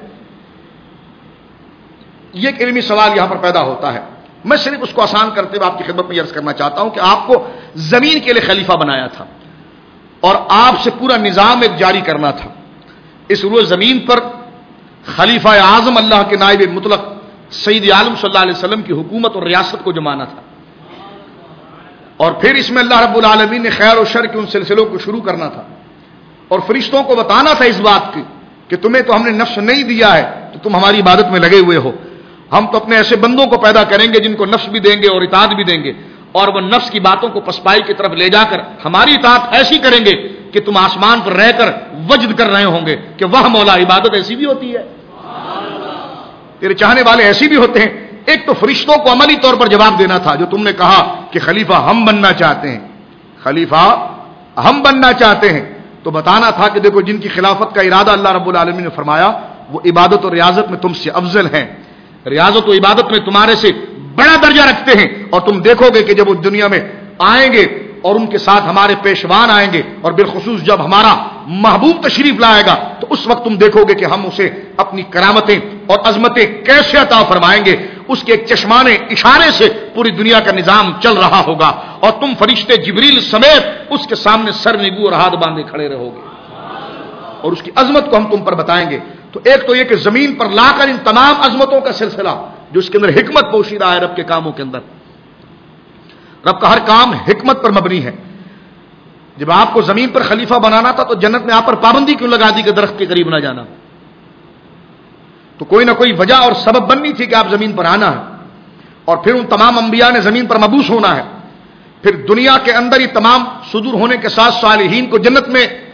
یہ ایک علمی سوال یہاں پر پیدا ہوتا ہے. میں صرف اس کو آسان کرتے ہوئے آپ کی خدمت میں عرض کرنا چاہتا ہوں کہ آپ کو زمین کے لیے خلیفہ بنایا تھا اور آپ سے پورا نظام ایک جاری کرنا تھا. اس روز زمین پر خلیفہ اعظم اللہ کے نائب مطلق سید عالم صلی اللہ علیہ وسلم کی حکومت اور ریاست کو جمانا تھا، اور پھر اس میں اللہ رب العالمین نے خیر و شر کے ان سلسلوں کو شروع کرنا تھا، اور فرشتوں کو بتانا تھا اس بات کی کہ تمہیں تو ہم نے نفس نہیں دیا ہے تو تم ہماری عبادت میں لگے ہوئے ہو. ہم تو اپنے ایسے بندوں کو پیدا کریں گے جن کو نفس بھی دیں گے اور اطاعت بھی دیں گے، اور وہ نفس کی باتوں کو پسپائی کی طرف لے جا کر ہماری اطاعت ایسی کریں گے کہ تم آسمان پر رہ کر وجد کر رہے ہوں گے کہ وہ مولا عبادت ایسی بھی ہوتی ہے، تیرے چاہنے والے ایسی بھی ہوتے ہیں. ایک تو فرشتوں کو عملی طور پر جواب دینا تھا جو تم نے کہا کہ خلیفہ ہم بننا چاہتے ہیں، خلیفہ ہم بننا چاہتے ہیں، تو بتانا تھا کہ دیکھو جن کی خلافت کا ارادہ اللہ رب العالمین نے فرمایا وہ عبادت اور ریاضت میں تم سے افضل ہیں، ریاضت و عبادت میں تمہارے سے بڑا درجہ رکھتے ہیں. اور تم دیکھو گے کہ جب وہ دنیا میں آئیں گے اور ان کے ساتھ ہمارے پیشوان آئیں گے اور بالخصوص جب ہمارا محبوب تشریف لائے گا تو اس وقت تم دیکھو گے کہ ہم اسے اپنی کرامتیں اور عظمتیں کیسے عطا فرمائیں گے. اس کے ایک چشمانے اشارے سے پوری دنیا کا نظام چل رہا ہوگا اور تم فرشتے جبریل سمیت اس کے سامنے سر نگو اور ہاتھ باندھے کھڑے رہو گے اور اس کی عظمت کو ہم تم پر بتائیں گے. تو ایک تو یہ کہ زمین پر لا کر ان تمام عظمتوں کا سلسلہ جو اس کے اندر حکمت پوشیدہ ہے رب کے کاموں کے اندر، رب کا ہر کام حکمت پر مبنی ہے. جب آپ کو زمین پر خلیفہ بنانا تھا تو جنت میں آپ پر پابندی کیوں لگا دی کہ درخت کے قریب نہ جانا؟ تو کوئی نہ کوئی وجہ اور سبب بننی تھی کہ آپ زمین پر آنا ہے، اور پھر ان تمام انبیاء نے زمین پر مبعوث ہونا ہے. پھر دنیا کے اندر یہ تمام صدور ہونے کے ساتھ صالحین کو جنت میں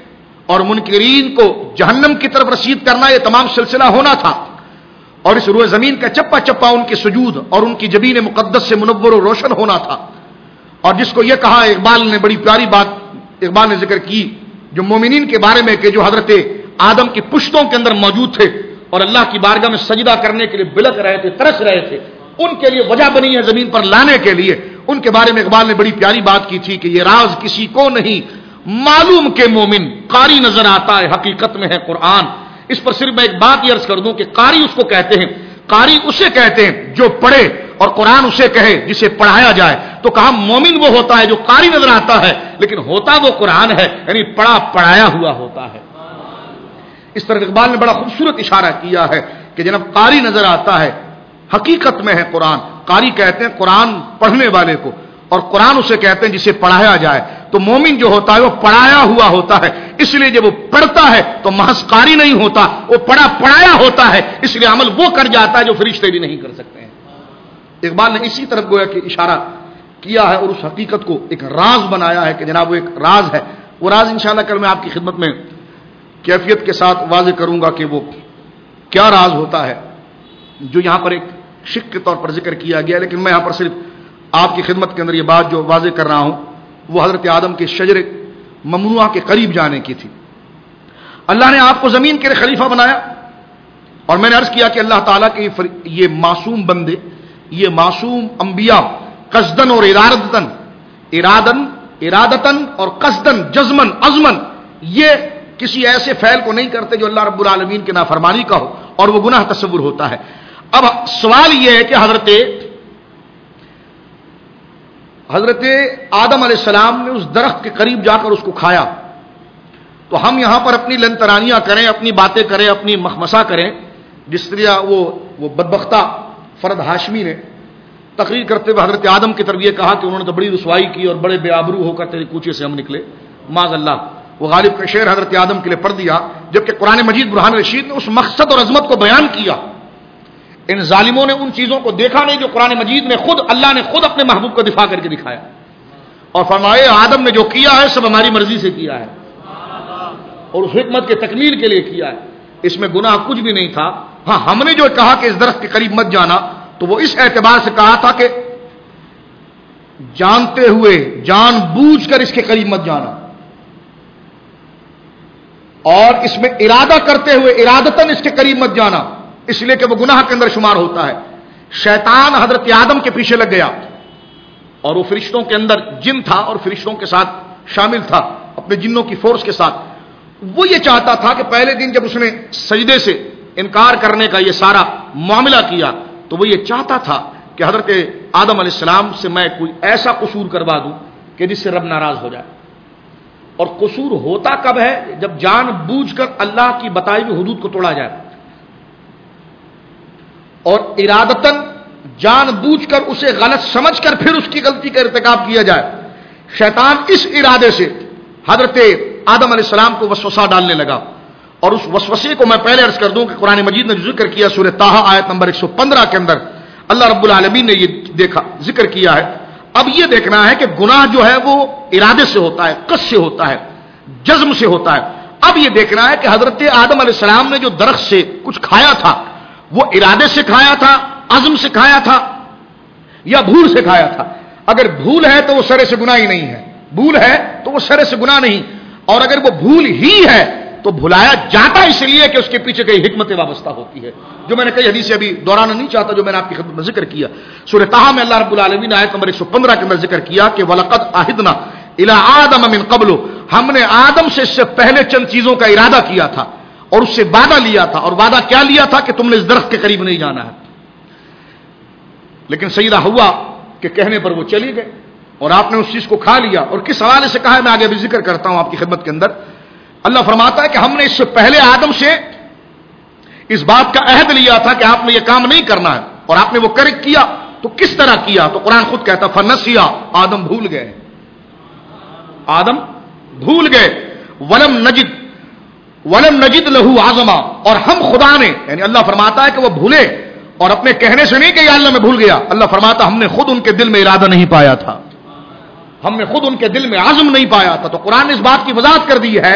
اور منکرین کو جہنم کی طرف رسید کرنا، یہ تمام سلسلہ ہونا تھا، اور اس روئے زمین کا چپا چپا ان کے سجود اور ان کی جبین مقدس سے منور و روشن ہونا تھا۔ اور جس کو یہ کہا اقبال نے، بڑی پیاری بات اقبال نے ذکر کی جو مومنین کے بارے میں کہ جو حضرت آدم کی پشتوں کے اندر موجود تھے اور اللہ کی بارگاہ میں سجدہ کرنے کے لیے بلک رہے تھے، ترس رہے تھے، ان کے لیے وجہ بنی ہے زمین پر لانے کے لیے، ان کے بارے میں اقبال نے بڑی پیاری بات کی تھی کہ یہ راز کسی کو نہیں معلوم کہ مومن قاری نظر آتا ہے، حقیقت میں ہے قرآن۔ اس پر صرف میں ایک بات یہ عرض کر دوں کہ قاری اس کو کہتے ہیں، قاری اسے کہتے ہیں جو پڑھے، اور قرآن اسے کہے جسے پڑھایا جائے۔ تو کہا مومن وہ ہوتا ہے جو قاری نظر آتا ہے لیکن ہوتا وہ قرآن ہے، یعنی پڑھا پڑھایا ہوا ہوتا ہے۔ اس طرح اقبال نے بڑا خوبصورت اشارہ کیا ہے کہ جناب قاری نظر آتا ہے، حقیقت میں ہے قرآن۔ قاری کہتے ہیں قرآن پڑھنے والے کو، اور قرآن اسے کہتے ہیں جسے پڑھایا جائے۔ تو مومن جو ہوتا ہے وہ پڑھایا ہوا ہوتا ہے، اس لیے جب وہ پڑھتا ہے تو محض قاری نہیں ہوتا، وہ پڑھا پڑھایا ہوتا ہے، اس لیے عمل وہ کر جاتا ہے جو فرشتے بھی نہیں کر سکتے ہیں۔ اقبال نے اسی طرف گویا کہ اشارہ کیا ہے اور اس حقیقت کو ایک راز بنایا ہے کہ جناب وہ ایک راز ہے۔ وہ راز انشاءاللہ کل میں آپ کی خدمت میں کیفیت کے ساتھ واضح کروں گا کہ وہ کیا راز ہوتا ہے جو یہاں پر ایک شق کے طور پر ذکر کیا گیا، لیکن میں یہاں پر صرف آپ کی خدمت کے اندر یہ بات جو واضح کر رہا ہوں وہ حضرت آدم کے شجر ممنوعہ کے قریب جانے کی تھی۔ اللہ نے آپ کو زمین کے لیے خلیفہ بنایا، اور میں نے عرض کیا کہ اللہ تعالیٰ کے یہ معصوم بندے، یہ معصوم انبیاء قصدن اور ارادتن ارادن ارادتن اور قصدن جزمن عزمن یہ کسی ایسے فعل کو نہیں کرتے جو اللہ رب العالمین کے نافرمانی کا ہو اور وہ گناہ تصور ہوتا ہے۔ اب سوال یہ ہے کہ حضرت حضرت آدم علیہ السلام نے اس درخت کے قریب جا کر اس کو کھایا، تو ہم یہاں پر اپنی لنترانیاں کریں، اپنی باتیں کریں، اپنی مخمسہ کریں، جس طرح وہ وہ بدبختہ فرد ہاشمی نے تقریر کرتے ہوئے حضرت آدم کی طرف یہ کہا کہ انہوں نے تو بڑی رسوائی کی اور بڑے بے آبرو ہو کر تیرے کوچے سے ہم نکلے، معاذ اللہ۔ وہ غالب کا شعر حضرت آدم کے لیے پڑھ دیا، جبکہ قرآن مجید برہان رشید نے اس مقصد اور عظمت کو بیان کیا۔ ان ظالموں نے ان چیزوں کو دیکھا نہیں جو قرآن مجید میں خود اللہ نے خود اپنے محبوب کو دفاع کر کے دکھایا، اور فرمائے آدم نے جو کیا ہے سب ہماری مرضی سے کیا ہے اور اس حکمت کے تکمیل کے لیے کیا ہے، اس میں گناہ کچھ بھی نہیں تھا۔ ہاں ہم نے جو کہا کہ اس درخت کے قریب مت جانا، تو وہ اس اعتبار سے کہا تھا کہ جانتے ہوئے جان بوجھ کر اس کے قریب مت جانا، اور اس میں ارادہ کرتے ہوئے ارادتاً اس کے قریب مت جانا، اس لیے کہ وہ گناہ کے اندر شمار ہوتا ہے۔ شیطان حضرت آدم کے پیچھے لگ گیا، اور وہ فرشتوں کے اندر جن تھا اور فرشتوں کے ساتھ شامل تھا، اپنے جنوں کی فورس کے ساتھ۔ وہ یہ چاہتا تھا کہ پہلے دن جب اس نے سجدے سے انکار کرنے کا یہ سارا معاملہ کیا، تو وہ یہ چاہتا تھا کہ حضرت آدم علیہ السلام سے میں کوئی ایسا قصور کروا دوں کہ جس سے رب ناراض ہو جائے۔ اور قصور ہوتا کب ہے؟ جب جان بوجھ کر اللہ کی بتائی ہوئی حدود کو توڑا جائے، اور ارادتاً جان بوجھ کر اسے غلط سمجھ کر پھر اس کی غلطی کا ارتکاب کیا جائے۔ شیطان اس ارادے سے حضرت آدم علیہ السلام کو وسوسہ ڈالنے لگا، اور اس وسوسے کو میں پہلے عرض کر دوں کہ قرآن مجید نے جو ذکر کیا سورہ طٰہٰ آیت نمبر ایک سو پندرہ کے اندر اللہ رب العالمین نے یہ دیکھا ذکر کیا ہے۔ اب یہ دیکھنا ہے کہ گناہ جو ہے وہ ارادے سے ہوتا ہے، قصد سے ہوتا ہے، جزم سے ہوتا ہے۔ اب یہ دیکھنا ہے کہ حضرت آدم علیہ السلام نے جو درخت سے کچھ کھایا تھا وہ ارادے سے کھایا تھا، عزم سے کھایا تھا، یا بھول سے کھایا تھا۔ اگر بھول ہے تو وہ سرے سے گناہ ہی نہیں ہے، بھول ہے تو وہ سرے سے گناہ نہیں، اور اگر وہ بھول ہی ہے تو بھلایا جاتا اس لیے کہ اس کے پیچھے کئی حکمتیں وابستہ ہوتی ہے، جو میں نے کئی حدیثیں ابھی دہرانا نہیں چاہتا، جو میں نے آپ کی خدمت میں ذکر کیا۔ سورہ طٰہٰ میں اللہ رب العالمین آیت نمبر ایک سو پندرہ کے اندر ذکر کیا کہ وَلَقَدْ عَهِدْنَا إِلَىٰ آدَمَ مِن قَبْلُ، ہم نے آدم سے اس سے پہلے چند چیزوں کا ارادہ کیا تھا اور اس سے وعدہ لیا تھا، اور وعدہ کیا لیا تھا کہ تم نے اس درخت کے قریب نہیں جانا ہے، لیکن سیدہ حوا کے کہنے پر وہ چلی گئے اور آپ نے اس چیز کو کھا لیا۔ اور کس حوالے سے کہا ہے میں آگے بھی ذکر کرتا ہوں آپ کی خدمت کے اندر۔ اللہ فرماتا ہے کہ ہم نے اس سے پہلے آدم سے اس بات کا عہد لیا تھا کہ آپ نے یہ کام نہیں کرنا ہے، اور آپ نے وہ کر کیا، تو کس طرح کیا؟ تو قرآن خود کہتا فنسیا، آدم بھول گئے، آدم بھول گئے۔ ولم نجد ولم نجد لہو عزما، اور ہم خدا نے، یعنی اللہ فرماتا ہے کہ وہ بھولے، اور اپنے کہنے سے نہیں کہ یا اللہ میں بھول گیا، اللہ فرماتا ہم نے خود ان کے دل میں ارادہ نہیں پایا تھا، ہم نے خود ان کے دل میں عزم نہیں پایا تھا۔ تو قرآن نے اس بات کی وضاحت کر دی ہے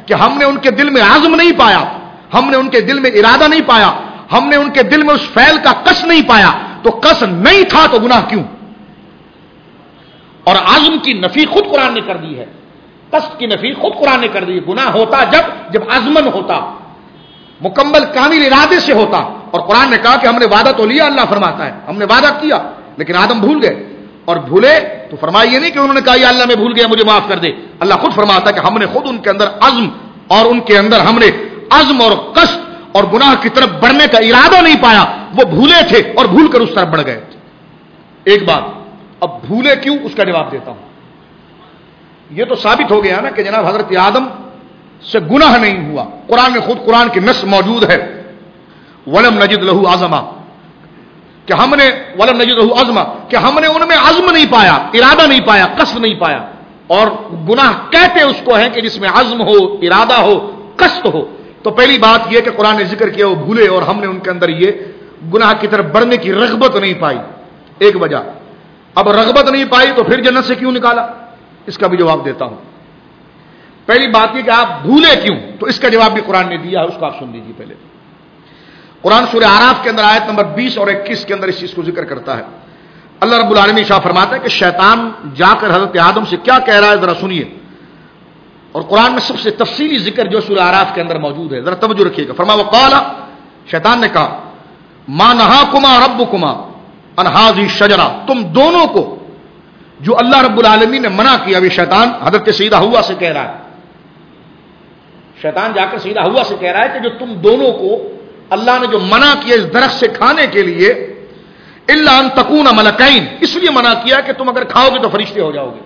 کہ ہم نے ان کے دل میں عزم نہیں پایا, ہم نے ان کے دل میں ارادہ نہیں پایا, ہم نے ان کے دل میں اس فعل کا قصد نہیں پایا, تو قصد نہیں تھا تو گناہ کیوں؟ اور عزم کی نفی خود قرآن نے کر دی ہے, قصد کی نفی خود قرآن نے کر دی ہے. گناہ ہوتا جب جب عزمن ہوتا, مکمل کامل ارادے سے ہوتا. اور قرآن نے کہا کہ ہم نے وعدہ تو لیا, اللہ فرماتا ہے ہم نے وعدہ کیا, لیکن آدم بھول گئے. اور بھولے تو فرمایا یہ نہیں کہ انہوں نے کہا یا اللہ میں بھول گیا مجھے معاف کر دے. اللہ خود فرماتا ہے کہ ہم نے خود ان کے اندر عزم اور ان کے اندر ہم نے عزم اور قصد اور گناہ کی طرف بڑھنے کا ارادہ نہیں پایا. وہ بھولے تھے اور بھول کر اس طرف بڑھ گئے. ایک بات, اب بھولے کیوں اس کا جواب دیتا ہوں. یہ تو ثابت ہو گیا نا کہ جناب حضرت آدم سے گناہ نہیں ہوا. قرآن میں خود قرآن کی نص موجود ہے, ولم نجد لہو عزما, کہ ہم نے ولم نجد لہو عزما کہ ہم نے ان میں عزم نہیں پایا, ارادہ نہیں پایا, قصد نہیں پایا. اور گناہ کہتے اس کو ہے کہ جس میں عزم ہو, ارادہ ہو, قصد ہو. تو پہلی بات یہ کہ قرآن نے ذکر کیا وہ بھولے اور ہم نے ان کے اندر یہ گناہ کی طرف بڑھنے کی رغبت نہیں پائی. ایک وجہ. اب رغبت نہیں پائی تو پھر جنت سے کیوں نکالا, اس کا بھی جواب دیتا ہوں. پہلی بات یہ کہ آپ بھولے کیوں, تو اس کا جواب بھی قرآن نے دیا ہے, اس کو آپ سن لیجیے. پہلے قرآن سورہ اعراف کے اندر آیت نمبر بیس اور اکیس کے اندر اس چیز کو ذکر کرتا ہے. اللہ رب العالمین شاہ فرماتا ہے کہ شیطان جا کر حضرت آدم سے کیا کہہ رہا ہے ذرا سنیے. اور قرآن میں سب سے تفصیلی ذکر جو سورہ اعراف کے اندر موجود ہے, ذرا توجہ رکھیے گا. فرمایا وقال, شیطان نے کہا, ما نہاکما ربکما ان ھذی الشجرہ, تم دونوں کو جو اللہ رب العالمین نے منع کیا. ابھی شیطان حضرت سیدہ حوا سے کہہ رہا ہے, شیطان جا کر سیدہ حوا سے کہہ رہا ہے کہ جو تم دونوں کو اللہ نے جو منع کیا اس درخت سے کھانے کے لیے, الا ان تکونا ملکین, اس لیے منع کیا کہ تم اگر کھاؤ گے تو فرشتے ہو جاؤ گے.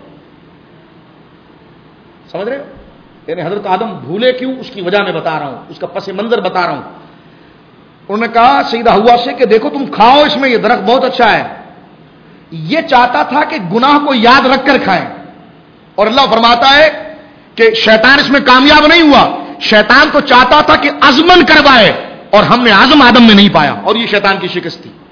سمجھ رہے ہو؟ یعنی حضرت آدم بھولے کیوں, اس کی وجہ میں بتا رہا ہوں, اس کا پس منظر بتا رہا ہوں. انہوں نے کہا سیدہ حوا سے کہ دیکھو تم کھاؤ, اس میں یہ درخت بہت اچھا ہے. یہ چاہتا تھا کہ گناہ کو یاد رکھ کر کھائیں, اور اللہ فرماتا ہے کہ شیطان اس میں کامیاب نہیں ہوا. شیطان تو چاہتا تھا کہ عزمن کروائے, اور ہم نے عزم آدم میں نہیں پایا, اور یہ شیطان کی شکست تھی.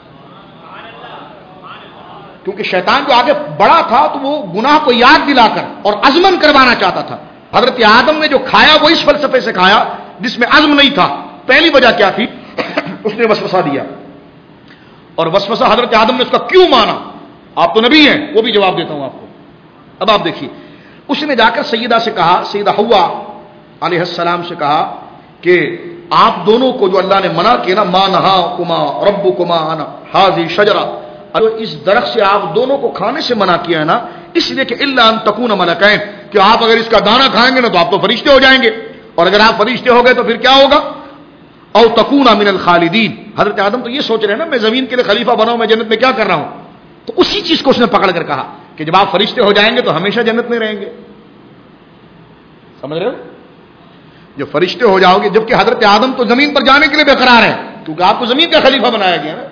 کیونکہ شیطان جو آگے بڑا تھا تو وہ گناہ کو یاد دلا کر اور عزمن کروانا چاہتا تھا. حضرت آدم نے جو کھایا وہ اس فلسفے سے کھایا جس میں عزم نہیں تھا. پہلی وجہ کیا تھی, اس نے وسوسہ دیا, اور وسوسہ حضرت آدم نے اس کا کیوں مانا. آپ تو نبی ہیں, وہ بھی جواب دیتا ہوں آپ کو. اب آپ دیکھیے, اس نے جا کر سیدہ سے کہا, سیدہ حوا علیہ السلام سے کہا کہ آپ دونوں کو جو اللہ نے منع کیا نا, ما نہاکما ربکما عن ھذی شجرہ, اس درخت سے آپ دونوں کو کھانے سے منع کیا ہے نا, اس لیے کہ الا ان تکونا ملکین, کہ آپ اگر اس کا دانہ کھائیں گے نا تو آپ تو فرشتے ہو جائیں گے, اور اگر آپ فرشتے ہو گئے تو پھر کیا ہوگا, او تکونا من الخالدین. حضرت آدم تو یہ سوچ رہے ہیں نا میں زمین کے لیے خلیفہ بناؤں, میں جنت میں کیا کر رہا ہوں. تو اسی چیز کو اس نے پکڑ کر کہا کہ جب آپ فرشتے ہو جائیں گے تو ہمیشہ جنت میں رہیں گے. سمجھ رہے ہو, جب فرشتے ہو جاؤ گے, جبکہ حضرت آدم تو زمین پر جانے کے لیے بے قرار ہے, کیونکہ آپ کو زمین کا خلیفہ بنایا گیا نا.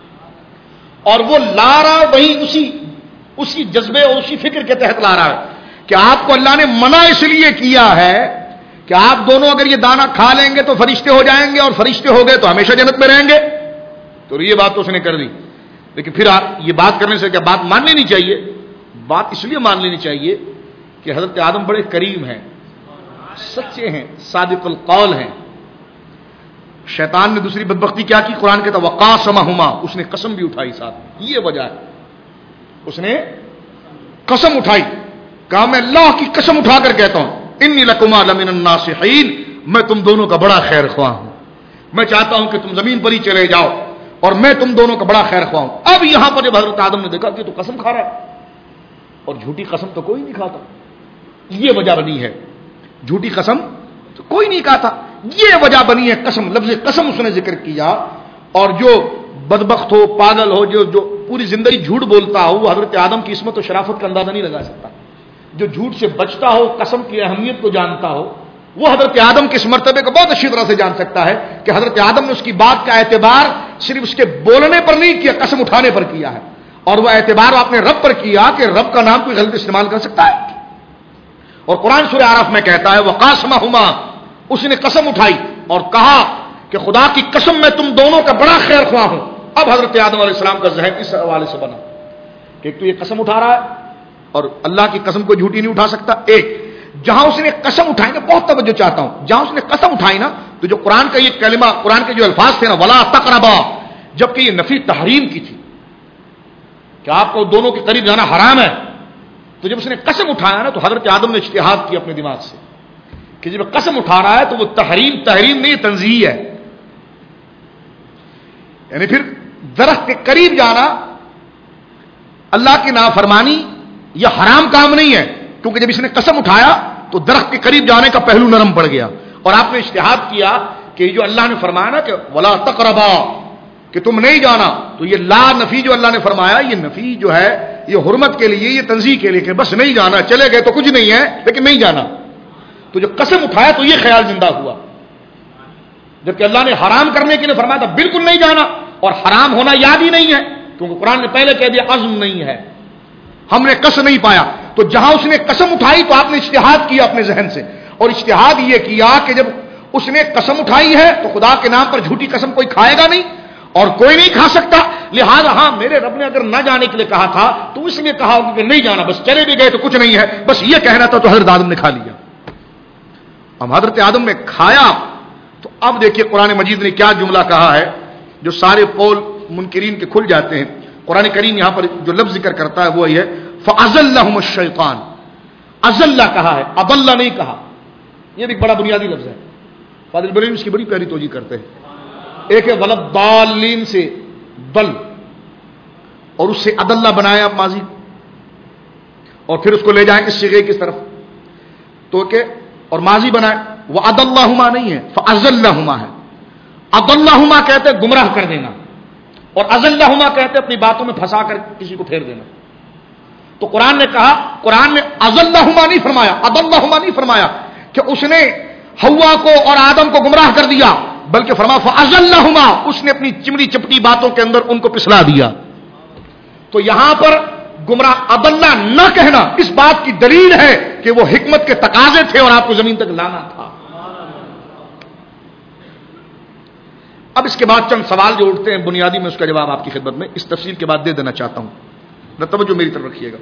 اور وہ لا رہا وہی اسی اسی جذبے اور اسی فکر کے تحت لا رہا ہے کہ آپ کو اللہ نے منع اس لیے کیا ہے کہ آپ دونوں اگر یہ دانہ کھا لیں گے تو فرشتے ہو جائیں گے, اور فرشتے ہو گئے تو ہمیشہ جنت میں رہیں گے. تو یہ بات تو اس نے کر دی. لیکن پھر یہ بات کرنے سے کیا بات مان لینی چاہیے؟ بات اس لیے مان لینی چاہیے کہ حضرت آدم بڑے کریم ہیں, سچے ہیں, صادق القول ہیں. شیطان نے دوسری بدبختی کیا کی, قرآن کہتا وقاسمہما, اس نے قسم بھی اٹھائی ساتھ. یہ وجہ ہے, اس نے قسم اٹھائی, کہا میں اللہ کی قسم اٹھا کر کہتا ہوں انی لکما لمن الناصحین, میں تم دونوں کا بڑا خیر خواہ ہوں, میں چاہتا ہوں کہ تم زمین پر ہی چلے جاؤ اور میں تم دونوں کا بڑا خیر خواہ ہوں. اب یہاں پر جب حضرت آدم نے دیکھا کہ تو قسم کھا رہا ہے, اور جھوٹی قسم تو کوئی نہیں کھاتا, یہ وجہ بنی ہے. جھوٹی قسم تو کوئی نہیں کہتا, یہ وجہ بنی ہے قسم. لفظ قسم اس نے ذکر کیا. اور جو بدبخت ہو, پاگل ہو, جو جو پوری زندگی جھوٹ بولتا ہو, وہ حضرت آدم کی عصمت و شرافت کا اندازہ نہیں لگا سکتا. جو جھوٹ سے بچتا ہو, قسم کی اہمیت کو جانتا ہو, وہ حضرت آدم کے اس مرتبے کو بہت اچھی طرح سے جان سکتا ہے کہ حضرت آدم نے اس کی بات کا اعتبار صرف اس کے بولنے پر نہیں کیا, قسم اٹھانے پر کیا ہے. اور وہ اعتبار اپنے رب پر کیا کہ رب کا نام کوئی غلط استعمال کر سکتا ہے. اور قرآن سورہ اعراف میں کہتا ہے وقاسمہما, اس نے قسم اٹھائی اور کہا کہ خدا کی قسم میں تم دونوں کا بڑا خیر خواہ ہوں. اب حضرت آدم علیہ السلام کا ذہن اس حوالے سے بنا کہ ایک تو یہ قسم اٹھا رہا ہے اور اللہ کی قسم کو جھوٹی نہیں اٹھا سکتا, ایک جہاں اس نے قسم اٹھائی نا، بہت توجہ چاہتا ہوں، جہاں اس نے قسم اٹھائی نا، تو جو قرآن کا یہ کلمہ، قرآن کے جو الفاظ تھے نا، ولا تقربا، جبکہ یہ نفی تحریم کی تھی کہ آپ کو دونوں کے قریب جانا حرام ہے، تو جب اس نے قسم اٹھایا نا تو حضرت آدم نے اجتہاد کیا اپنے دماغ سے کہ جب قسم اٹھا رہا ہے تو وہ تحریم تحریم نہیں، تنزیہ ہے. یعنی پھر درخت کے قریب جانا اللہ کی نافرمانی یا حرام کام نہیں ہے، کیونکہ جب اس نے قسم اٹھایا تو درخت کے قریب جانے کا پہلو نرم پڑ گیا. اور آپ نے اجتہاد کیا کہ جو اللہ نے فرمایا نا کہ ولا تقربا، کہ تم نہیں جانا، تو یہ لا نفی جو اللہ نے فرمایا، یہ نفی جو ہے یہ حرمت کے لیے، یہ تنزیہ کے لیے کہ بس نہیں جانا، چلے گئے تو کچھ نہیں ہے لیکن نہیں جانا. تو جو قسم اٹھایا تو یہ خیال زندہ ہوا، جبکہ اللہ نے حرام کرنے کے لیے فرمایا تھا بالکل نہیں جانا، اور حرام ہونا یاد ہی نہیں ہے کیونکہ قرآن نے پہلے کہہ دیا عزم نہیں ہے، ہم نے قسم نہیں پایا. تو جہاں اس نے قسم اٹھائی تو آپ نے اجتہاد کیا اپنے ذہن سے، اور اجتہاد یہ کیا کہ جب اس نے قسم اٹھائی ہے تو خدا کے نام پر جھوٹی قسم کوئی کھائے گا نہیں اور کوئی نہیں کھا سکتا، لہذا ہاں میرے رب نے اگر نہ جانے کے لیے کہا تھا تو اس لیے کہا ہوگا کہ نہیں جانا، بس چلے بھی گئے تو کچھ نہیں ہے، بس یہ کہنا تھا تو حضرت آدم نے کھا لیا. اب حضرت آدم نے کھایا تو اب دیکھیے قرآن مجید نے کیا جملہ کہا ہے جو سارے قول منکرین کے کھل جاتے ہیں. قرآن کریم یہاں پر جو لفظ ذکر کرتا ہے وہ یہ ہے فَأَزَلَّهُمُ الشَّيْطَانُ. ازلہ کہا ہے، اضلہ نہیں کہا. یہ بھی بڑا بنیادی لفظ ہے، فاضل بریلوی اس کی بڑی پیاری توجیہ کرتے ہیں. ایک ہے وَلَضَّالِّينَ سے دل، اور اس سے اضلہ بنایا ماضی، اور پھر اس کو لے جائیں اس صیغے کی طرف تو کہ اور ماضی بنائے. وَأَضَلَّهُمَا نہیں ہے، فَأَزَلَّهُمَا ہے. اضلَّهُمَا کہتے ہیں گمراہ کر دینا، اور اضلَّهُمَا کہتے ہیں اپنی باتوں میں پھنسا کر کسی کو پھیر دینا. تو قرآن نے کہا، قرآن نے اضلَّهُمَا نہیں فرمایا، اضلَّهُمَا نہیں فرمایا کہ اس نے حوا کو اور آدم کو گمراہ کر دیا، بلکہ فرمایا فَأَزَلَّهُمَا، اس نے اپنی چمڑی چپٹی باتوں کے اندر ان کو پسلا دیا. تو یہاں پر گمراہ اضلہ نہ کہنا اس بات کی دلیل ہے کہ وہ حکمت کے تقاضے تھے اور آپ کو زمین تک لانا تھا. اب اس کے بعد چند سوال جو اٹھتے ہیں بنیادی، میں اس کا جواب آپ کی خدمت میں اس تفصیل کے بعد دے دینا چاہتا ہوں، نہ توجہ میری طرف رکھیے گا.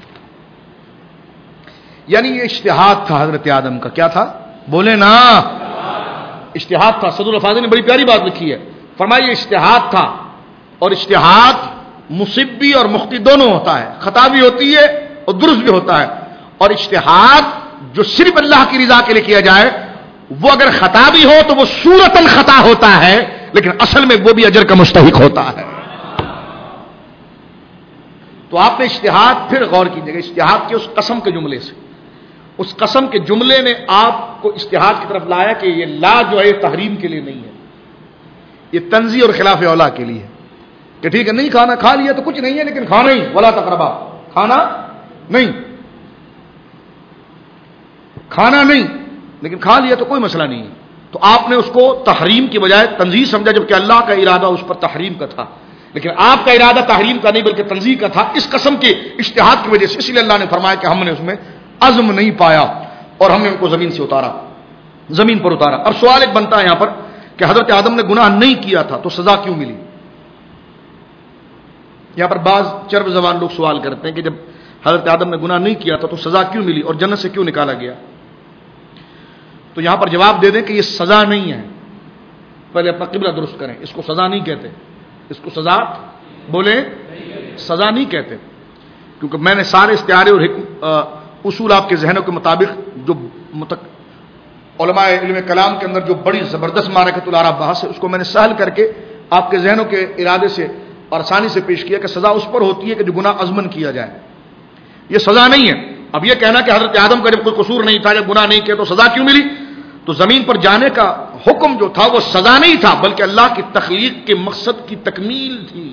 یعنی یہ اجتہاد تھا حضرت آدم کا، کیا تھا بولے نا، اجتہاد تھا. صدر الفاظ نے بڑی پیاری بات لکھی ہے، فرمایا یہ اجتہاد تھا، اور اجتہاد مصیب بھی اور مخطئ دونوں ہوتا ہے، خطا بھی ہوتی ہے اور درست بھی ہوتا ہے. اور اجتہاد جو صرف اللہ کی رضا کے لیے کیا جائے وہ اگر خطا بھی ہو تو وہ صورتاً خطا ہوتا ہے، لیکن اصل میں وہ بھی اجر کا مستحق ہوتا ہے. تو آپ نے اجتہاد، پھر غور کیجیے گا، اجتہاد کے اس قسم کے جملے سے، اس قسم کے جملے نے آپ کو اجتہاد کی طرف لایا کہ یہ لا جو ہے تحریم کے لیے نہیں ہے، یہ تنزیہ اور خلاف اولا کے لیے کہ ٹھیک ہے نہیں کھانا، کھا لیا تو کچھ نہیں ہے لیکن کھانا ہی، ولا تقربا، کھانا نہیں، کھانا نہیں لیکن کھا لیا تو کوئی مسئلہ نہیں ہے. تو آپ نے اس کو تحریم کی بجائے تنزیہ سمجھا، جبکہ اللہ کا ارادہ اس پر تحریم کا تھا، لیکن آپ کا ارادہ تحریم کا نہیں بلکہ تنزیہ کا تھا اس قسم کے اجتہاد کی وجہ سے. اس لیے اللہ نے فرمایا کہ ہم نے اس میں عزم نہیں پایا اور ہم نے ان کو زمین سے اتارا، زمین پر اتارا. اب سوال ایک بنتا ہے یہاں پر کہ حضرت آدم نے گناہ نہیں کیا تھا تو سزا کیوں ملی؟ یہاں پر بعض چرب زبان لوگ سوال کرتے ہیں کہ جب حضرت آدم نے گناہ نہیں کیا تھا تو سزا کیوں ملی اور جنت سے کیوں نکالا گیا؟ تو یہاں پر جواب دے دیں کہ یہ سزا نہیں ہے. پہلے اپنا قبلہ درست کریں، اس کو سزا نہیں کہتے، اس کو سزا بولیں سزا نہیں کہتے، کیونکہ میں نے سارے استعارے اور اصول آپ کے ذہنوں کے مطابق جو متق... علماء علم کلام کے اندر جو بڑی زبردست معرکۃ العرب بحث ہے اس کو میں نے سہل کر کے آپ کے ذہنوں کے ارادے سے اور آسانی سے پیش کیا کہ سزا اس پر ہوتی ہے کہ جو گناہ عزمن کیا جائے، یہ سزا نہیں ہے. اب یہ کہنا کہ حضرت آدم کا جب کوئی قصور نہیں تھا، جب گناہ نہیں کیا تو سزا کیوں ملی؟ تو زمین پر جانے کا حکم جو تھا وہ سزا نہیں تھا بلکہ اللہ کی تخلیق کے مقصد کی تکمیل تھی،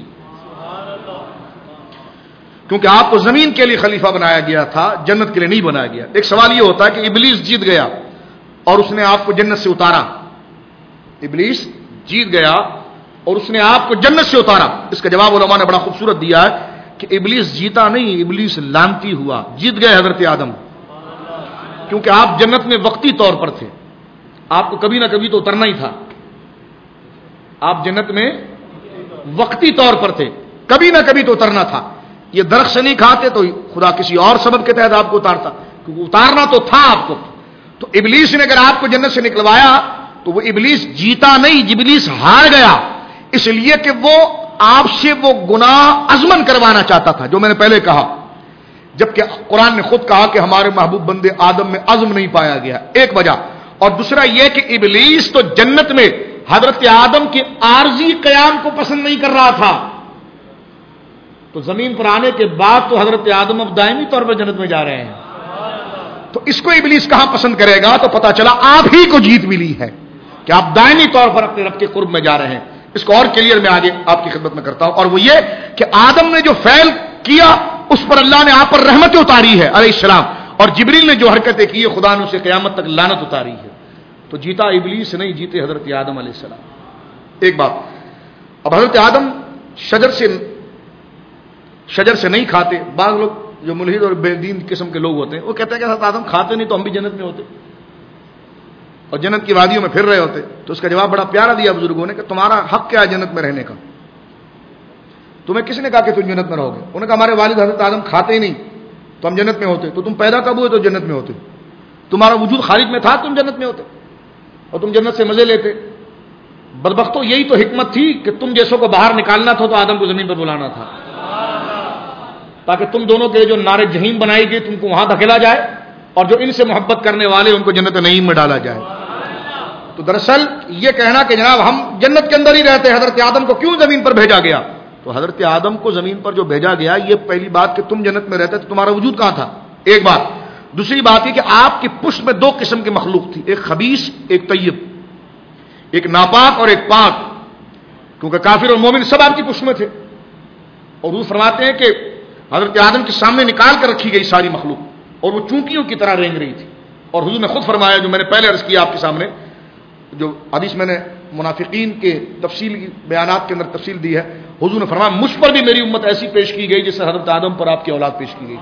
کیونکہ آپ کو زمین کے لیے خلیفہ بنایا گیا تھا، جنت کے لیے نہیں بنایا گیا. ایک سوال یہ ہوتا ہے کہ ابلیس جیت گیا اور اس نے آپ کو جنت سے اتارا، ابلیس جیت گیا اور اس نے آپ کو جنت سے اتارا. اس کا جواب علماء نے بڑا خوبصورت دیا ہے کہ ابلیس جیتا نہیں، ابلیس لعنتی ہوا. جیت گئے حضرت آدم، کیونکہ آپ جنت میں وقتی طور پر تھے، آپ کو کبھی نہ کبھی تو اترنا ہی تھا. آپ جنت میں وقتی طور پر تھے، کبھی نہ کبھی تو اترنا تھا. یہ درخت سے نہیں کھاتے تو خدا کسی اور سبب کے تحت آپ کو اتارتا، کیونکہ اتارنا تو تھا آپ کو. تو ابلیس نے اگر آپ کو جنت سے نکلوایا تو وہ ابلیس جیتا نہیں، ابلیس ہار گیا، اس لیے کہ وہ آپ سے وہ گناہ عزمن کروانا چاہتا تھا، جو میں نے پہلے کہا، جبکہ قرآن نے خود کہا کہ ہمارے محبوب بندے آدم میں عزم نہیں پایا گیا، ایک وجہ. اور دوسرا یہ کہ ابلیس تو جنت میں حضرت آدم کے عارضی قیام کو پسند نہیں کر رہا تھا، تو زمین پر آنے کے بعد تو حضرت آدم اب دائمی طور پر جنت میں جا رہے ہیں. تو اس کو ابلیس کہاں پسند کرے گا؟ تو پتا چلا آپ ہی کو جیت ملی ہے کہ آپ دائمی طور پر اپنے رب کے قرب میں جا رہے ہیں. اس کو اور کلیئر میں آگے آپ کی خدمت میں کرتا ہوں، اور وہ یہ کہ آدم نے جو فعل کیا اس پر اللہ نے آپ پر رحمت اتاری ہے علیہ السلام، اور جبریل نے جو حرکتیں کی خدا نے اسے قیامت تک لعنت اتاری ہے. تو جیتا ابلیس نہیں، جیتے حضرت آدم علیہ السلام. ایک بات، اب حضرت آدم شجر سے شجر سے نہیں کھاتے. بعض لوگ جو ملحد اور بے دین قسم کے لوگ ہوتے ہیں وہ کہتے ہیں کہ حضرت آدم کھاتے نہیں تو ہم بھی جنت میں ہوتے اور جنت کی وادیوں میں پھر رہے ہوتے. تو اس کا جواب بڑا پیارا دیا بزرگوں نے کہ تمہارا حق کیا ہے جنت میں رہنے کا؟ تمہیں کس نے کہا کہ تم جنت میں رہو گے؟ انہوں نے کہا ہمارے والد حضرت آدم کھاتے ہی نہیں تو ہم جنت میں ہوتے. تو تم پیدا کب ہوئے تو جنت میں ہوتے؟ تمہارا وجود خارج میں تھا تم جنت میں ہوتے اور تم جنت سے مزے لیتے. بدبختوں یہی تو حکمت تھی کہ تم جیسوں کو باہر نکالنا تھا تو آدم کو زمین پر بلانا تھا تاکہ تم دونوں کے جو نار جہنم بنائی گئی تم کو وہاں دھکیلا جائے اور جو ان سے محبت کرنے والے ان کو جنت نعیم میں ڈالا جائے. تو دراصل یہ کہنا کہ جناب ہم جنت کے اندر ہی رہتے، حضرت آدم کو کیوں زمین پر بھیجا گیا؟ تو حضرت آدم کو زمین پر جو بھیجا گیا یہ پہلی بات کہ تم جنت میں رہتے تو تمہارا وجود کہاں تھا، ایک بات. دوسری بات یہ کہ آپ کی پشت میں دو قسم کی مخلوق تھی، ایک خبیث ایک طیب، ایک ناپاک اور ایک پاک، کیونکہ کافر اور مومن سب آپ کی پشت میں تھے. اور وہ فرماتے ہیں کہ حضرت آدم کے سامنے نکال کر رکھی گئی ساری مخلوق اور وہ چونکیوں کی طرح رینگ رہی تھی. اور حضور نے خود فرمایا، جو میں نے پہلے عرض کیا آپ کے سامنے، جو حدیث میں نے منافقین کے تفصیل بیانات کے اندر تفصیل دی ہے، حضور نے فرمایا مجھ پر بھی میری امت ایسی پیش کی گئی جیسے حضرت آدم پر آپ کی اولاد پیش کی گئی.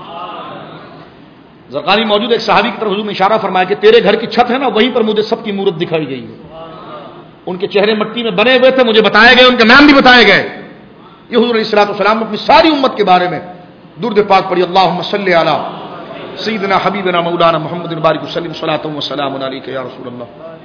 زرقانی موجود ایک صحابی کی طرف حضور نے اشارہ فرمایا کہ تیرے گھر کی چھت ہے نا، وہیں پر مجھے سب کی مورت دکھائی گئی ہے. ان کے چہرے مٹی میں بنے ہوئے تھے، مجھے بتائے گئے، ان کے نام بھی بتائے گئے. یہ حضور علیہ الصلوۃ والسلام نے اپنی ساری امت کے بارے میں درود پاک پڑھی، اللہم صلی علی سیدنا حبیبنا مولانا محمد بارک وسلم صلاۃ و سلام علیک یا رسول اللہ.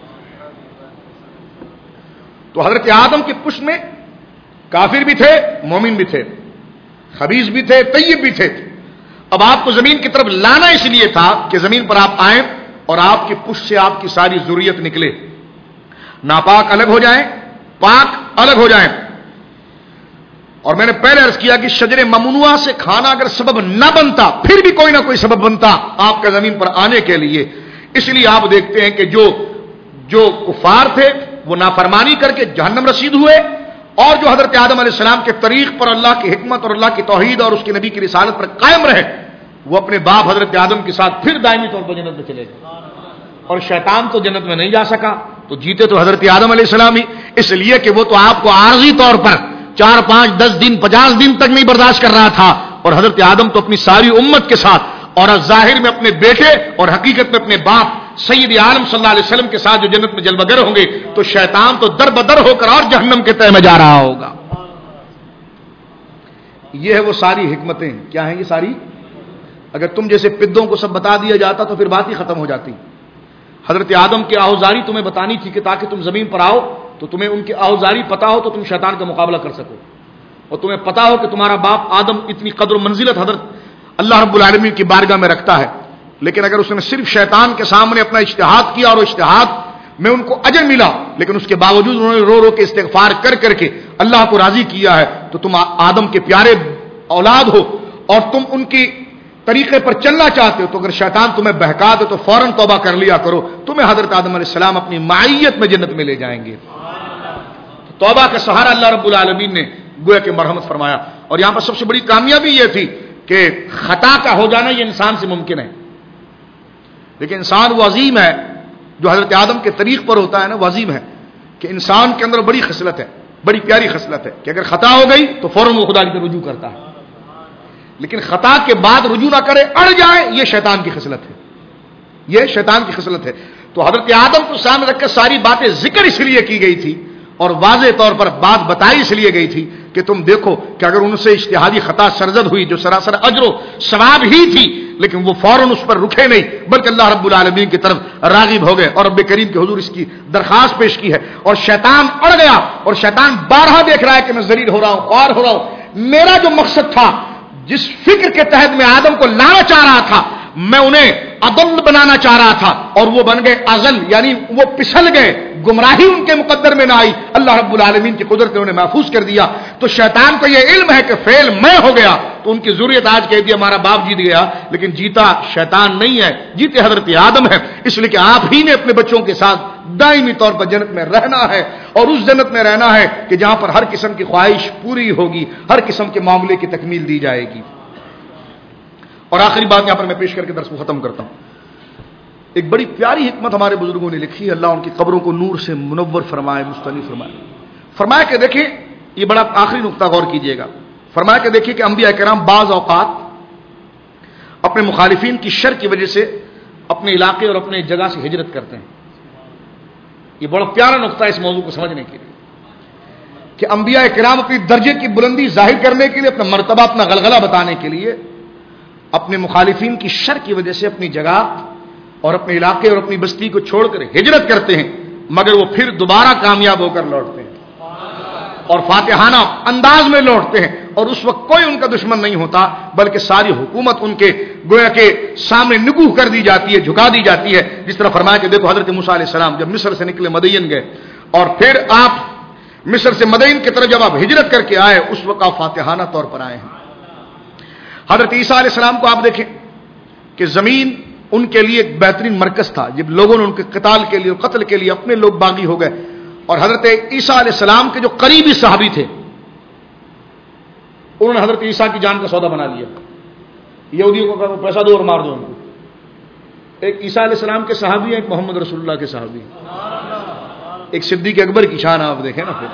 تو حضرت آدم کے پشت میں کافر بھی تھے، مومن بھی تھے، خبیث بھی تھے، طیب بھی تھے. اب آپ کو زمین کی طرف لانا اس لیے تھا کہ زمین پر آپ آئیں اور آپ کی پشت سے آپ کی ساری ذریت نکلے، ناپاک الگ ہو جائیں، پاک الگ ہو جائیں. اور میں نے پہلے عرض کیا کہ شجر ممنوعہ سے کھانا اگر سبب نہ بنتا پھر بھی کوئی نہ کوئی سبب بنتا آپ کا زمین پر آنے کے لیے. اس لیے آپ دیکھتے ہیں کہ جو جو کفار تھے وہ نافرمانی کر کے جہنم رسید ہوئے، اور جو حضرت آدم علیہ السلام کے طریق پر اللہ کی حکمت اور اللہ کی توحید اور اس کے نبی کی رسالت پر قائم رہے، وہ اپنے باپ حضرت آدم کے ساتھ پھر دائمی طور پر جنت میں چلے گئے. اور شیطان تو جنت میں نہیں جا سکا، تو جیتے تو حضرت آدم علیہ السلام ہی، اس لیے کہ وہ تو آپ کو عارضی طور پر چار پانچ دس دن پچاس دن تک نہیں برداشت کر رہا تھا، اور حضرت آدم تو اپنی ساری امت کے ساتھ اور ظاہر میں اپنے بیٹے اور حقیقت میں اپنے باپ سید عالم صلی اللہ علیہ وسلم کے ساتھ جو جنت میں جلوہ گر ہوں گے، تو شیطان تو در بدر ہو کر اور جہنم کے تہہ میں جا رہا ہوگا. یہ ہے وہ ساری حکمتیں. کیا ہیں یہ ساری؟ اگر تم جیسے پدوں کو سب بتا دیا جاتا تو پھر بات ہی ختم ہو جاتی. حضرت آدم کی آہوزاری تمہیں بتانی تھی کہ تاکہ تم زمین پر آؤ تو تمہیں ان کی آہوزاری پتا ہو تو تم شیطان کا مقابلہ کر سکو، اور تمہیں پتا ہو کہ تمہارا باپ آدم اتنی قدر و منزلت حضرت اللہ رب العالمین کی بارگاہ میں رکھتا ہے. لیکن اگر اس نے صرف شیطان کے سامنے اپنا اجتہاد کیا اور اجتہاد میں ان کو اجر ملا، لیکن اس کے باوجود انہوں نے رو رو کے استغفار کر کر کے اللہ کو راضی کیا ہے، تو تم آدم کے پیارے اولاد ہو اور تم ان کی طریقے پر چلنا چاہتے ہو، تو اگر شیطان تمہیں بہکا دے تو فوراً توبہ کر لیا کرو، تمہیں حضرت آدم علیہ السلام اپنی معیت میں جنت میں لے جائیں گے. توبہ کا سہارا اللہ رب العالمین نے گویا کہ مرحمت فرمایا. اور یہاں پر سب سے بڑی کامیابی یہ تھی کہ خطا کا ہو جانا یہ انسان سے ممکن ہے، لیکن انسان وہ عظیم ہے جو حضرت آدم کے طریق پر ہوتا ہے نا، وہ عظیم ہے کہ انسان کے اندر بڑی خصلت ہے، بڑی پیاری خصلت ہے کہ اگر خطا ہو گئی تو فوراً وہ خدا کی طرف رجوع کرتا ہے، لیکن خطا کے بعد رجوع نہ کرے، اڑ جائے، یہ شیطان کی خصلت ہے، یہ شیطان کی خصلت ہے. تو حضرت آدم کو سامنے رکھ کر ساری باتیں ذکر اس لیے کی گئی تھی اور واضح طور پر بات بتائی اس لیے گئی تھی کہ تم دیکھو کہ اگر ان سے اجتہادی خطا سرزد ہوئی جو سراسر اجر و ثواب ہی تھی، لیکن وہ فوراً اس پر رکے نہیں بلکہ اللہ رب العالمین کی طرف راغب ہو گئے اور رب کریم کے حضور اس کی درخواست پیش کی ہے، اور شیطان اڑ گیا، اور شیطان بارہا دیکھ رہا ہے کہ میں ذلیل ہو رہا ہوں، خوار ہو رہا ہوں۔ میرا جو مقصد تھا، جس فکر کے تحت میں آدم کو لانا چاہ رہا تھا، میں انہیں اضل بنانا چاہ رہا تھا، اور وہ بن گئے اضل، یعنی وہ پھسل گئے، گمراہی ان کے مقدر میں نہ آئی، اللہ رب العالمین کی قدرت نے انہیں محفوظ کر دیا۔ تو شیطان کو یہ علم ہے کہ فعل میں ہو گیا، تو ان کی ضروریت آج کہتی ہے ہمارا باپ جیت گیا، لیکن جیتا شیطان نہیں ہے، جیتے حضرت آدم ہے، اس لیے کہ آپ ہی نے اپنے بچوں کے ساتھ دائمی طور پر جنت میں رہنا ہے، اور اس جنت میں رہنا ہے کہ جہاں پر ہر قسم کی خواہش پوری ہوگی، ہر قسم کے معاملے کی تکمیل دی جائے گی۔ اور آخری بات یہاں پر میں پیش کر کے درس کو ختم کرتا ہوں۔ ایک بڑی پیاری حکمت ہمارے بزرگوں نے لکھی ہے، اللہ ان کی قبروں کو نور سے منور فرمائے، مستنیر فرمائے۔ فرمایا کہ دیکھیں، یہ بڑا آخری نقطہ غور کیجئے گا، فرمایا کہ دیکھیں کہ انبیاء کرام بعض اوقات اپنے مخالفین کی شر کی وجہ سے اپنے علاقے اور اپنے جگہ سے ہجرت کرتے ہیں۔ یہ بڑا پیارا نقطہ ہے اس موضوع کو سمجھنے کے لیے کہ انبیاء کرام اپنی درجے کی بلندی ظاہر کرنے کے لیے، اپنا مرتبہ، اپنا غلغلہ بتانے کے لیے اپنے مخالفین کی شر کی وجہ سے اپنی جگہ اور اپنے علاقے اور اپنی بستی کو چھوڑ کر ہجرت کرتے ہیں، مگر وہ پھر دوبارہ کامیاب ہو کر لوٹتے ہیں اور فاتحانہ انداز میں لوٹتے ہیں، اور اس وقت کوئی ان کا دشمن نہیں ہوتا، بلکہ ساری حکومت ان کے گویا کے سامنے نگوہ کر دی جاتی ہے، جھکا دی جاتی ہے۔ جس طرح فرمایا کہ دیکھو حضرت موسیٰ علیہ السلام جب مصر سے نکلے، مدین گئے، اور پھر آپ مصر سے مدین کی طرف جب آپ ہجرت کر کے آئے، اس وقت آپ فاتحانہ طور پر آئے ہیں۔ حضرت عیسیٰ علیہ السلام کو آپ دیکھیں کہ زمین ان کے لیے ایک بہترین مرکز تھا، جب لوگوں نے ان کے قتال کے لیے، قتل کے لیے اپنے لوگ باغی ہو گئے، اور حضرت عیسیٰ علیہ السلام کے جو قریبی صحابی تھے انہوں نے حضرت عیسیٰ کی جان کا سودا بنا لیا، یہودیوں کو کہا پیسہ دو اور مار دو ان کو۔ ایک عیسیٰ علیہ السلام کے صحابی ہیں، ایک محمد رسول اللہ کے صحابی ہیں، ایک صدیق اکبر کی شان آپ دیکھیں نا۔ پھر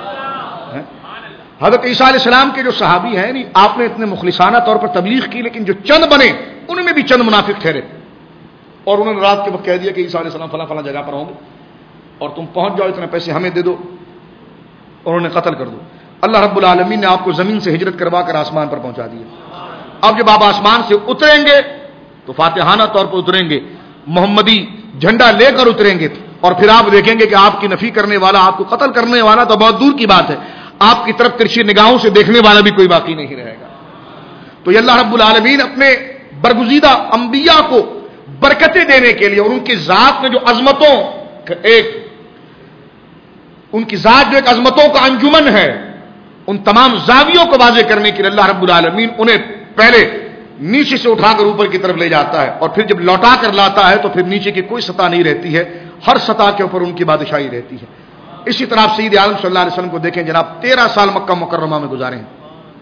حضرت عیسیٰ علیہ السلام کے جو صحابی ہیں، نہیں آپ نے اتنے مخلصانہ طور پر تبلیغ کی، لیکن جو چند بنے ان میں بھی چند منافق ٹھہرے، اور انہوں نے رات کے وقت کہہ دیا کہ عیسیٰ علیہ السلام فلاں فلاں جگہ پر ہوں گے اور تم پہنچ جاؤ، اتنے پیسے ہمیں دے دو اور انہیں قتل کر دو۔ اللہ رب العالمین نے آپ کو زمین سے ہجرت کروا کر آسمان پر پہنچا دیا۔ اب جب آپ آسمان سے اتریں گے تو فاتحانہ طور پر اتریں گے، محمدی جھنڈا لے کر اتریں گے، اور پھر آپ دیکھیں گے کہ آپ کی نفی کرنے والا، آپ کو قتل کرنے والا تو بہت دور کی بات ہے، آپ کی طرف ترچھی نگاہوں سے دیکھنے والا بھی کوئی باقی نہیں رہے گا۔ تو یہ اللہ رب العالمین اپنے برگزیدہ انبیاء کو برکتیں دینے کے لیے، اور ان کی ذات میں جو عظمتوں ایک ان کی ذات جو ایک عظمتوں کا انجمن ہے، ان تمام زاویوں کو واضح کرنے کے لیے اللہ رب العالمین انہیں پہلے نیچے سے اٹھا کر اوپر کی طرف لے جاتا ہے، اور پھر جب لوٹا کر لاتا ہے تو پھر نیچے کی کوئی سطح نہیں رہتی ہے، ہر سطح کے اوپر ان کی بادشاہی رہتی ہے۔ اسی طرح آپ سید عالم صلی اللہ علیہ وسلم کو دیکھیں، جناب تیرہ سال مکہ مکرمہ میں گزارے ہیں،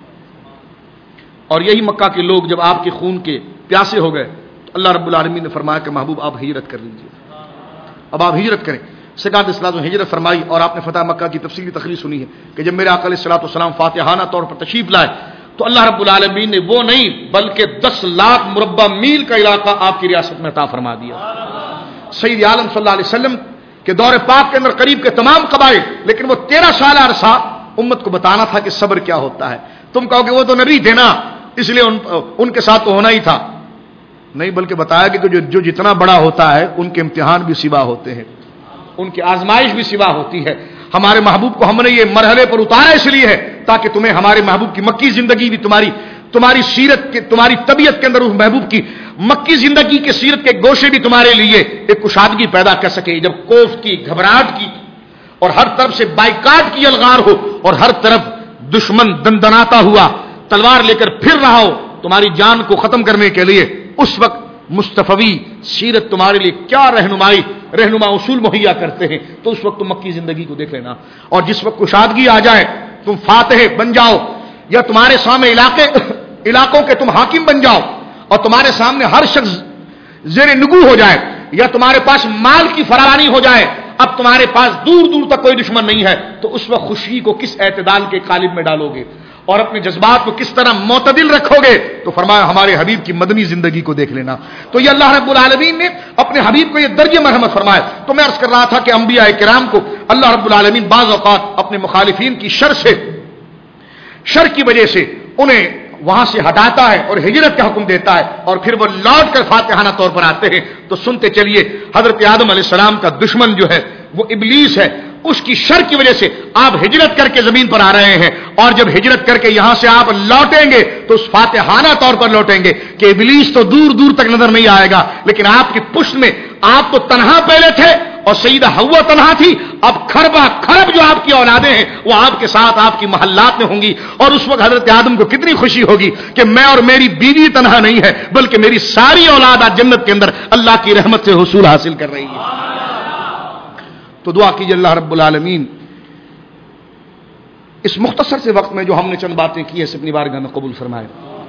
اور یہی مکہ کے لوگ جب آپ کے خون کے پیاسے ہو گئے تو اللہ رب العالمین نے فرمایا کہ محبوب آپ ہجرت کر لیجیے، اب آپ ہجرت کریں۔ سکات الصلاۃ و ہجرت فرمائی، اور آپ نے فتح مکہ کی تفصیلی تقریر سنی ہے کہ جب میرے آقا علیہ الصلاۃ والسلام فاتحانہ طور پر تشریف لائے تو اللہ رب العالمین نے وہ نہیں بلکہ دس لاکھ مربع میل کا علاقہ آپ کی ریاست میں عطا فرما دیا۔ سید عالم صلی اللہ علیہ وسلم کہ دور پاک کے اندر قریب کے تمام قبائل، لیکن وہ تیرہ سال عرصہ امت کو بتانا تھا کہ صبر کیا ہوتا ہے۔ تم کہو کہ وہ تو نبی تھے نا، اس لیے ان, ان کے ساتھ تو ہونا ہی تھا، نہیں بلکہ بتایا کہ جو, جو جتنا بڑا ہوتا ہے ان کے امتحان بھی سوا ہوتے ہیں، ان کی آزمائش بھی سوا ہوتی ہے۔ ہمارے محبوب کو ہم نے یہ مرحلے پر اتارا اس لیے ہے تاکہ تمہیں ہمارے محبوب کی مکی زندگی بھی، تمہاری تمہاری سیرت کے، تمہاری طبیعت کے اندر اس محبوب کی مکی زندگی کے سیرت کے گوشے بھی تمہارے لیے ایک کشادگی پیدا کر سکے۔ جب کوفت کی، گھبراہٹ کی، اور ہر طرف سے بائیکاٹ کی الغار ہو، اور ہر طرف دشمن دندناتا ہوا تلوار لے کر پھر رہا ہو تمہاری جان کو ختم کرنے کے لیے، اس وقت مصطفی سیرت تمہارے لیے کیا رہنمائی رہنما اصول مہیا کرتے ہیں، تو اس وقت تم مکی زندگی کو دیکھ لینا۔ اور جس وقت کشادگی آ جائے، تم فاتح بن جاؤ، یا تمہارے سامنے علاقے علاقوں کے تم حاکم بن جاؤ، اور تمہارے سامنے ہر شخص زیر نگو ہو جائے، یا تمہارے پاس مال کی فراوانی ہو جائے، اب تمہارے پاس دور دور تک کوئی دشمن نہیں ہے، تو اس وقت خوشی کو کس اعتدال کے قالب میں ڈالو گے اور اپنے جذبات کو کس طرح معتدل رکھو گے؟ تو فرمایا ہمارے حبیب کی مدنی زندگی کو دیکھ لینا۔ تو یہ اللہ رب العالمین نے اپنے حبیب کو یہ درجہ مرحمت فرمایا۔ تو میں عرض کر رہا تھا کہ انبیاء کرام کو اللہ رب العالمین بعض اوقات اپنے مخالفین کی شر سے شر کی وجہ سے انہیں وہاں سے ہٹاتا ہے اور ہجرت کا حکم دیتا ہے، اور پھر وہ لوٹ کر فاتحانہ طور پر آتے ہیں، تو سنتے چلیے حضرت آدم علیہ السلام کا دشمن جو ہے وہ ابلیس ہے، اس کی شر کی وجہ سے آپ ہجرت کر کے زمین پر آ رہے ہیں، اور جب ہجرت کر کے یہاں سے آپ لوٹیں گے تو اس فاتحانہ طور پر لوٹیں گے کہ ابلیس تو دور دور تک نظر نہیں آئے گا، لیکن آپ کی پشت میں آپ تو تنہا پہلے تھے اور سیدہ حوا تنہا تھی، اب کھربا کھرب جو آپ کی اولادیں ہیں وہ آپ کے ساتھ آپ کی محلات میں ہوں گی، اور اس وقت حضرت آدم کو کتنی خوشی ہوگی کہ میں اور میری بیوی تنہا نہیں ہے، بلکہ میری ساری اولاد آج جنت کے اندر اللہ کی رحمت سے حصول حاصل کر رہی ہے۔ تو دعا کیجیے اللہ رب العالمین اس مختصر سے وقت میں جو ہم نے چند باتیں کی ہیں اپنی بارگاہ میں قبول فرمائے،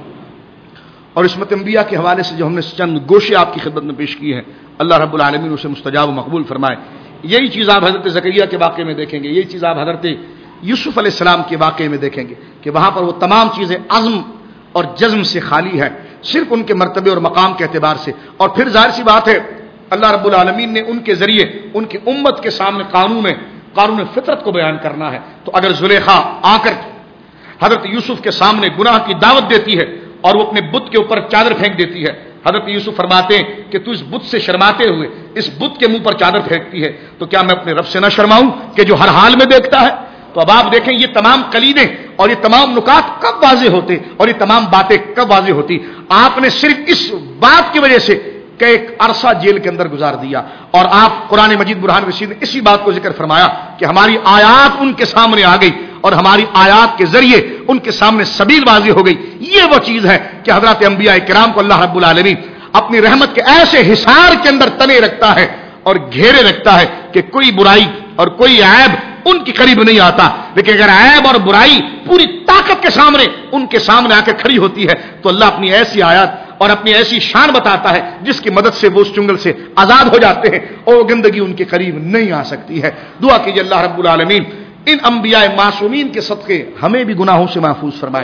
اور عصمت انبیاء کے حوالے سے جو ہم نے چند گوشے آپ کی خدمت میں پیش کی ہیں اللہ رب العالمین اسے مستجاب و مقبول فرمائے۔ یہی چیز آپ حضرت زکریا کے واقعے میں دیکھیں گے، یہی چیز آپ حضرت یوسف علیہ السلام کے واقعے میں دیکھیں گے کہ وہاں پر وہ تمام چیزیں عزم اور جزم سے خالی ہے، صرف ان کے مرتبے اور مقام کے اعتبار سے، اور پھر ظاہر سی بات ہے اللہ رب العالمین نے ان کے ذریعے ان کی امت کے سامنے قانون قانون فطرت کو بیان کرنا ہے۔ تو اگر زلیخا آ کر حضرت یوسف کے سامنے گناہ کی دعوت دیتی ہے اور وہ اپنے بت کے اوپر چادر پھینک دیتی ہے، حضرت یوسف فرماتے ہیں کہ تو اس بت سے شرماتے ہوئے اس بت کے منہ پر چادر پھینکتی ہے تو کیا میں اپنے رب سے نہ شرماؤں کہ جو ہر حال میں دیکھتا ہے؟ تو اب آپ دیکھیں یہ تمام کلیدیں اور یہ تمام نکات کب واضح ہوتے اور یہ تمام باتیں کب واضح ہوتی؟ آپ نے صرف اس بات کی وجہ سے کہ ایک عرصہ جیل کے اندر گزار دیا، اور آپ قرآن مجید برہان رشید نے اسی بات کو ذکر فرمایا کہ ہماری آیات ان کے سامنے آ گئی اور ہماری آیات کے ذریعے ان کے سامنے سبیل واضح ہو گئی۔ یہ وہ چیز ہے کہ حضرات انبیاء کرام کو اللہ رب العالمین اپنی رحمت کے ایسے حصار کے اندر تنے رکھتا ہے اور گھیرے رکھتا ہے کہ کوئی برائی اور کوئی عیب ان کے قریب نہیں آتا، لیکن اگر عیب اور برائی پوری طاقت کے سامنے ان کے سامنے آ کے کھڑی ہوتی ہے تو اللہ اپنی ایسی آیات اور اپنی ایسی شان بتاتا ہے جس کی مدد سے وہ اس چنگل سے آزاد ہو جاتے ہیں اور وہ گندگی ان کے قریب نہیں آ سکتی ہے۔ دعا کیجیے اللہ رب العالمین ان انبیاء معصومین کے صدقے ہمیں بھی گناہوں سے محفوظ فرمائے۔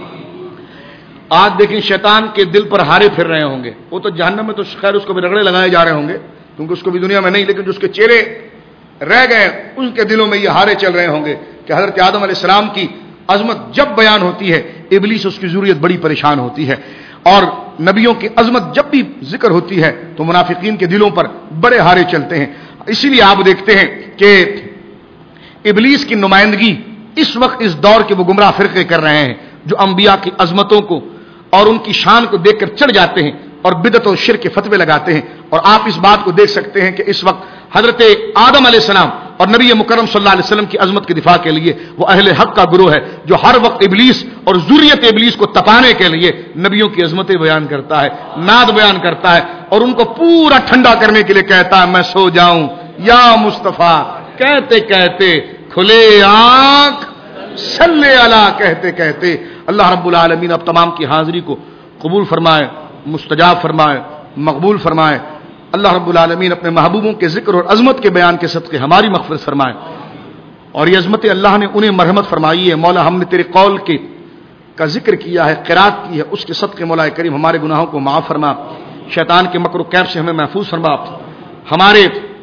آج دیکھیں شیطان کے دل پر ہارے پھر رہے ہوں گے، وہ تو جہنم میں تو خیر اس کو بھی رگڑے لگائے جا رہے ہوں گے کیونکہ اس کو بھی دنیا میں نہیں، لیکن جو اس کے چہرے رہ گئے ان کے دلوں میں یہ ہارے چل رہے ہوں گے کہ حضرت آدم علیہ السلام کی عظمت جب بیان ہوتی ہے ابلیس اس کی ضروریت بڑی پریشان ہوتی ہے، اور نبیوں کی عظمت جب بھی ذکر ہوتی ہے تو منافقین کے دلوں پر بڑے ہارے چلتے ہیں۔ اسی لیے آپ دیکھتے ہیں کہ ابلیس کی نمائندگی اس وقت اس دور کے وہ گمراہ فرقے کر رہے ہیں جو انبیاء کی عظمتوں کو اور ان کی شان کو دیکھ کر چڑھ جاتے ہیں اور بدعت اور شرک کے فتوے لگاتے ہیں۔ اور آپ اس بات کو دیکھ سکتے ہیں کہ اس وقت حضرت آدم علیہ السلام اور نبی مکرم صلی اللہ علیہ وسلم کی عظمت کے دفاع کے لیے وہ اہل حق کا گروہ ہے جو ہر وقت ابلیس اور ذریت ابلیس کو تپانے کے لیے نبیوں کی عظمتیں بیان کرتا ہے، نعت بیان کرتا ہے، اور ان کو پورا ٹھنڈا کرنے کے لیے کہتا ہے میں سو جاؤں یا مصطفیٰ، کہتے کہتے کھلے آنکھ صلی اللہ کہتے کہتے اللہ رب العالمین اب تمام کی حاضری کو قبول فرمائے، مستجاب فرمائے، مقبول فرمائے۔ اللہ رب العالمین اپنے محبوبوں کے ذکر اور عظمت کے بیان کے صدقے ہماری مغفرت فرمائے، اور یہ عظمت اللہ نے انہیں مرحمت فرمائی ہے۔ مولا ہم نے تیرے قول کے کا ذکر کیا ہے، قرات کی ہے، اس کے صدقے مولا کریم ہمارے گناہوں کو معاف فرما، شیطان کے مکر و کیف سے ہمیں محفوظ فرما، ہمارے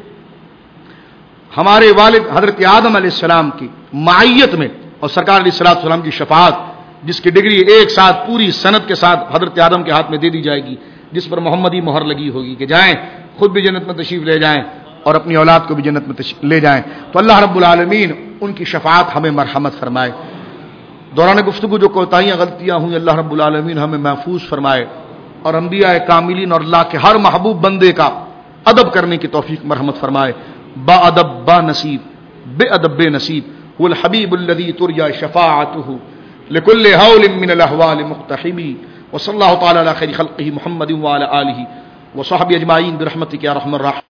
ہمارے والد حضرت آدم علیہ السلام کی معیت میں اور سرکار علیہ الصلوۃ والسلام کی شفاعت جس کی ڈگری ایک ساتھ پوری سند کے ساتھ حضرت آدم کے ہاتھ میں دے دی جائے گی، جس پر محمدی مہر لگی ہوگی کہ جائیں خود بھی جنت میں تشریف لے جائیں اور اپنی اولاد کو بھی جنت میں لے جائیں، تو اللہ رب العالمین ان کی شفاعت ہمیں مرحمت فرمائے۔ دوران گفتگو جو کوتاہیاں غلطیاں ہوئی اللہ رب العالمین ہمیں محفوظ فرمائے، اور انبیاء کاملین اور اللہ کے ہر محبوب بندے کا ادب کرنے کی توفیق مرحمت فرمائے۔ با ادب با نصیب، بے ادب بے نصیب، هو الحبیب الذی ترجى شفاعته لكل هول من الاحوال مقتحمی، وصلی اللہ تعالی علی خیر خلقہ محمد وعلی آلہ وصحبہ اجمعین برحمتک یا ارحم الراحمین۔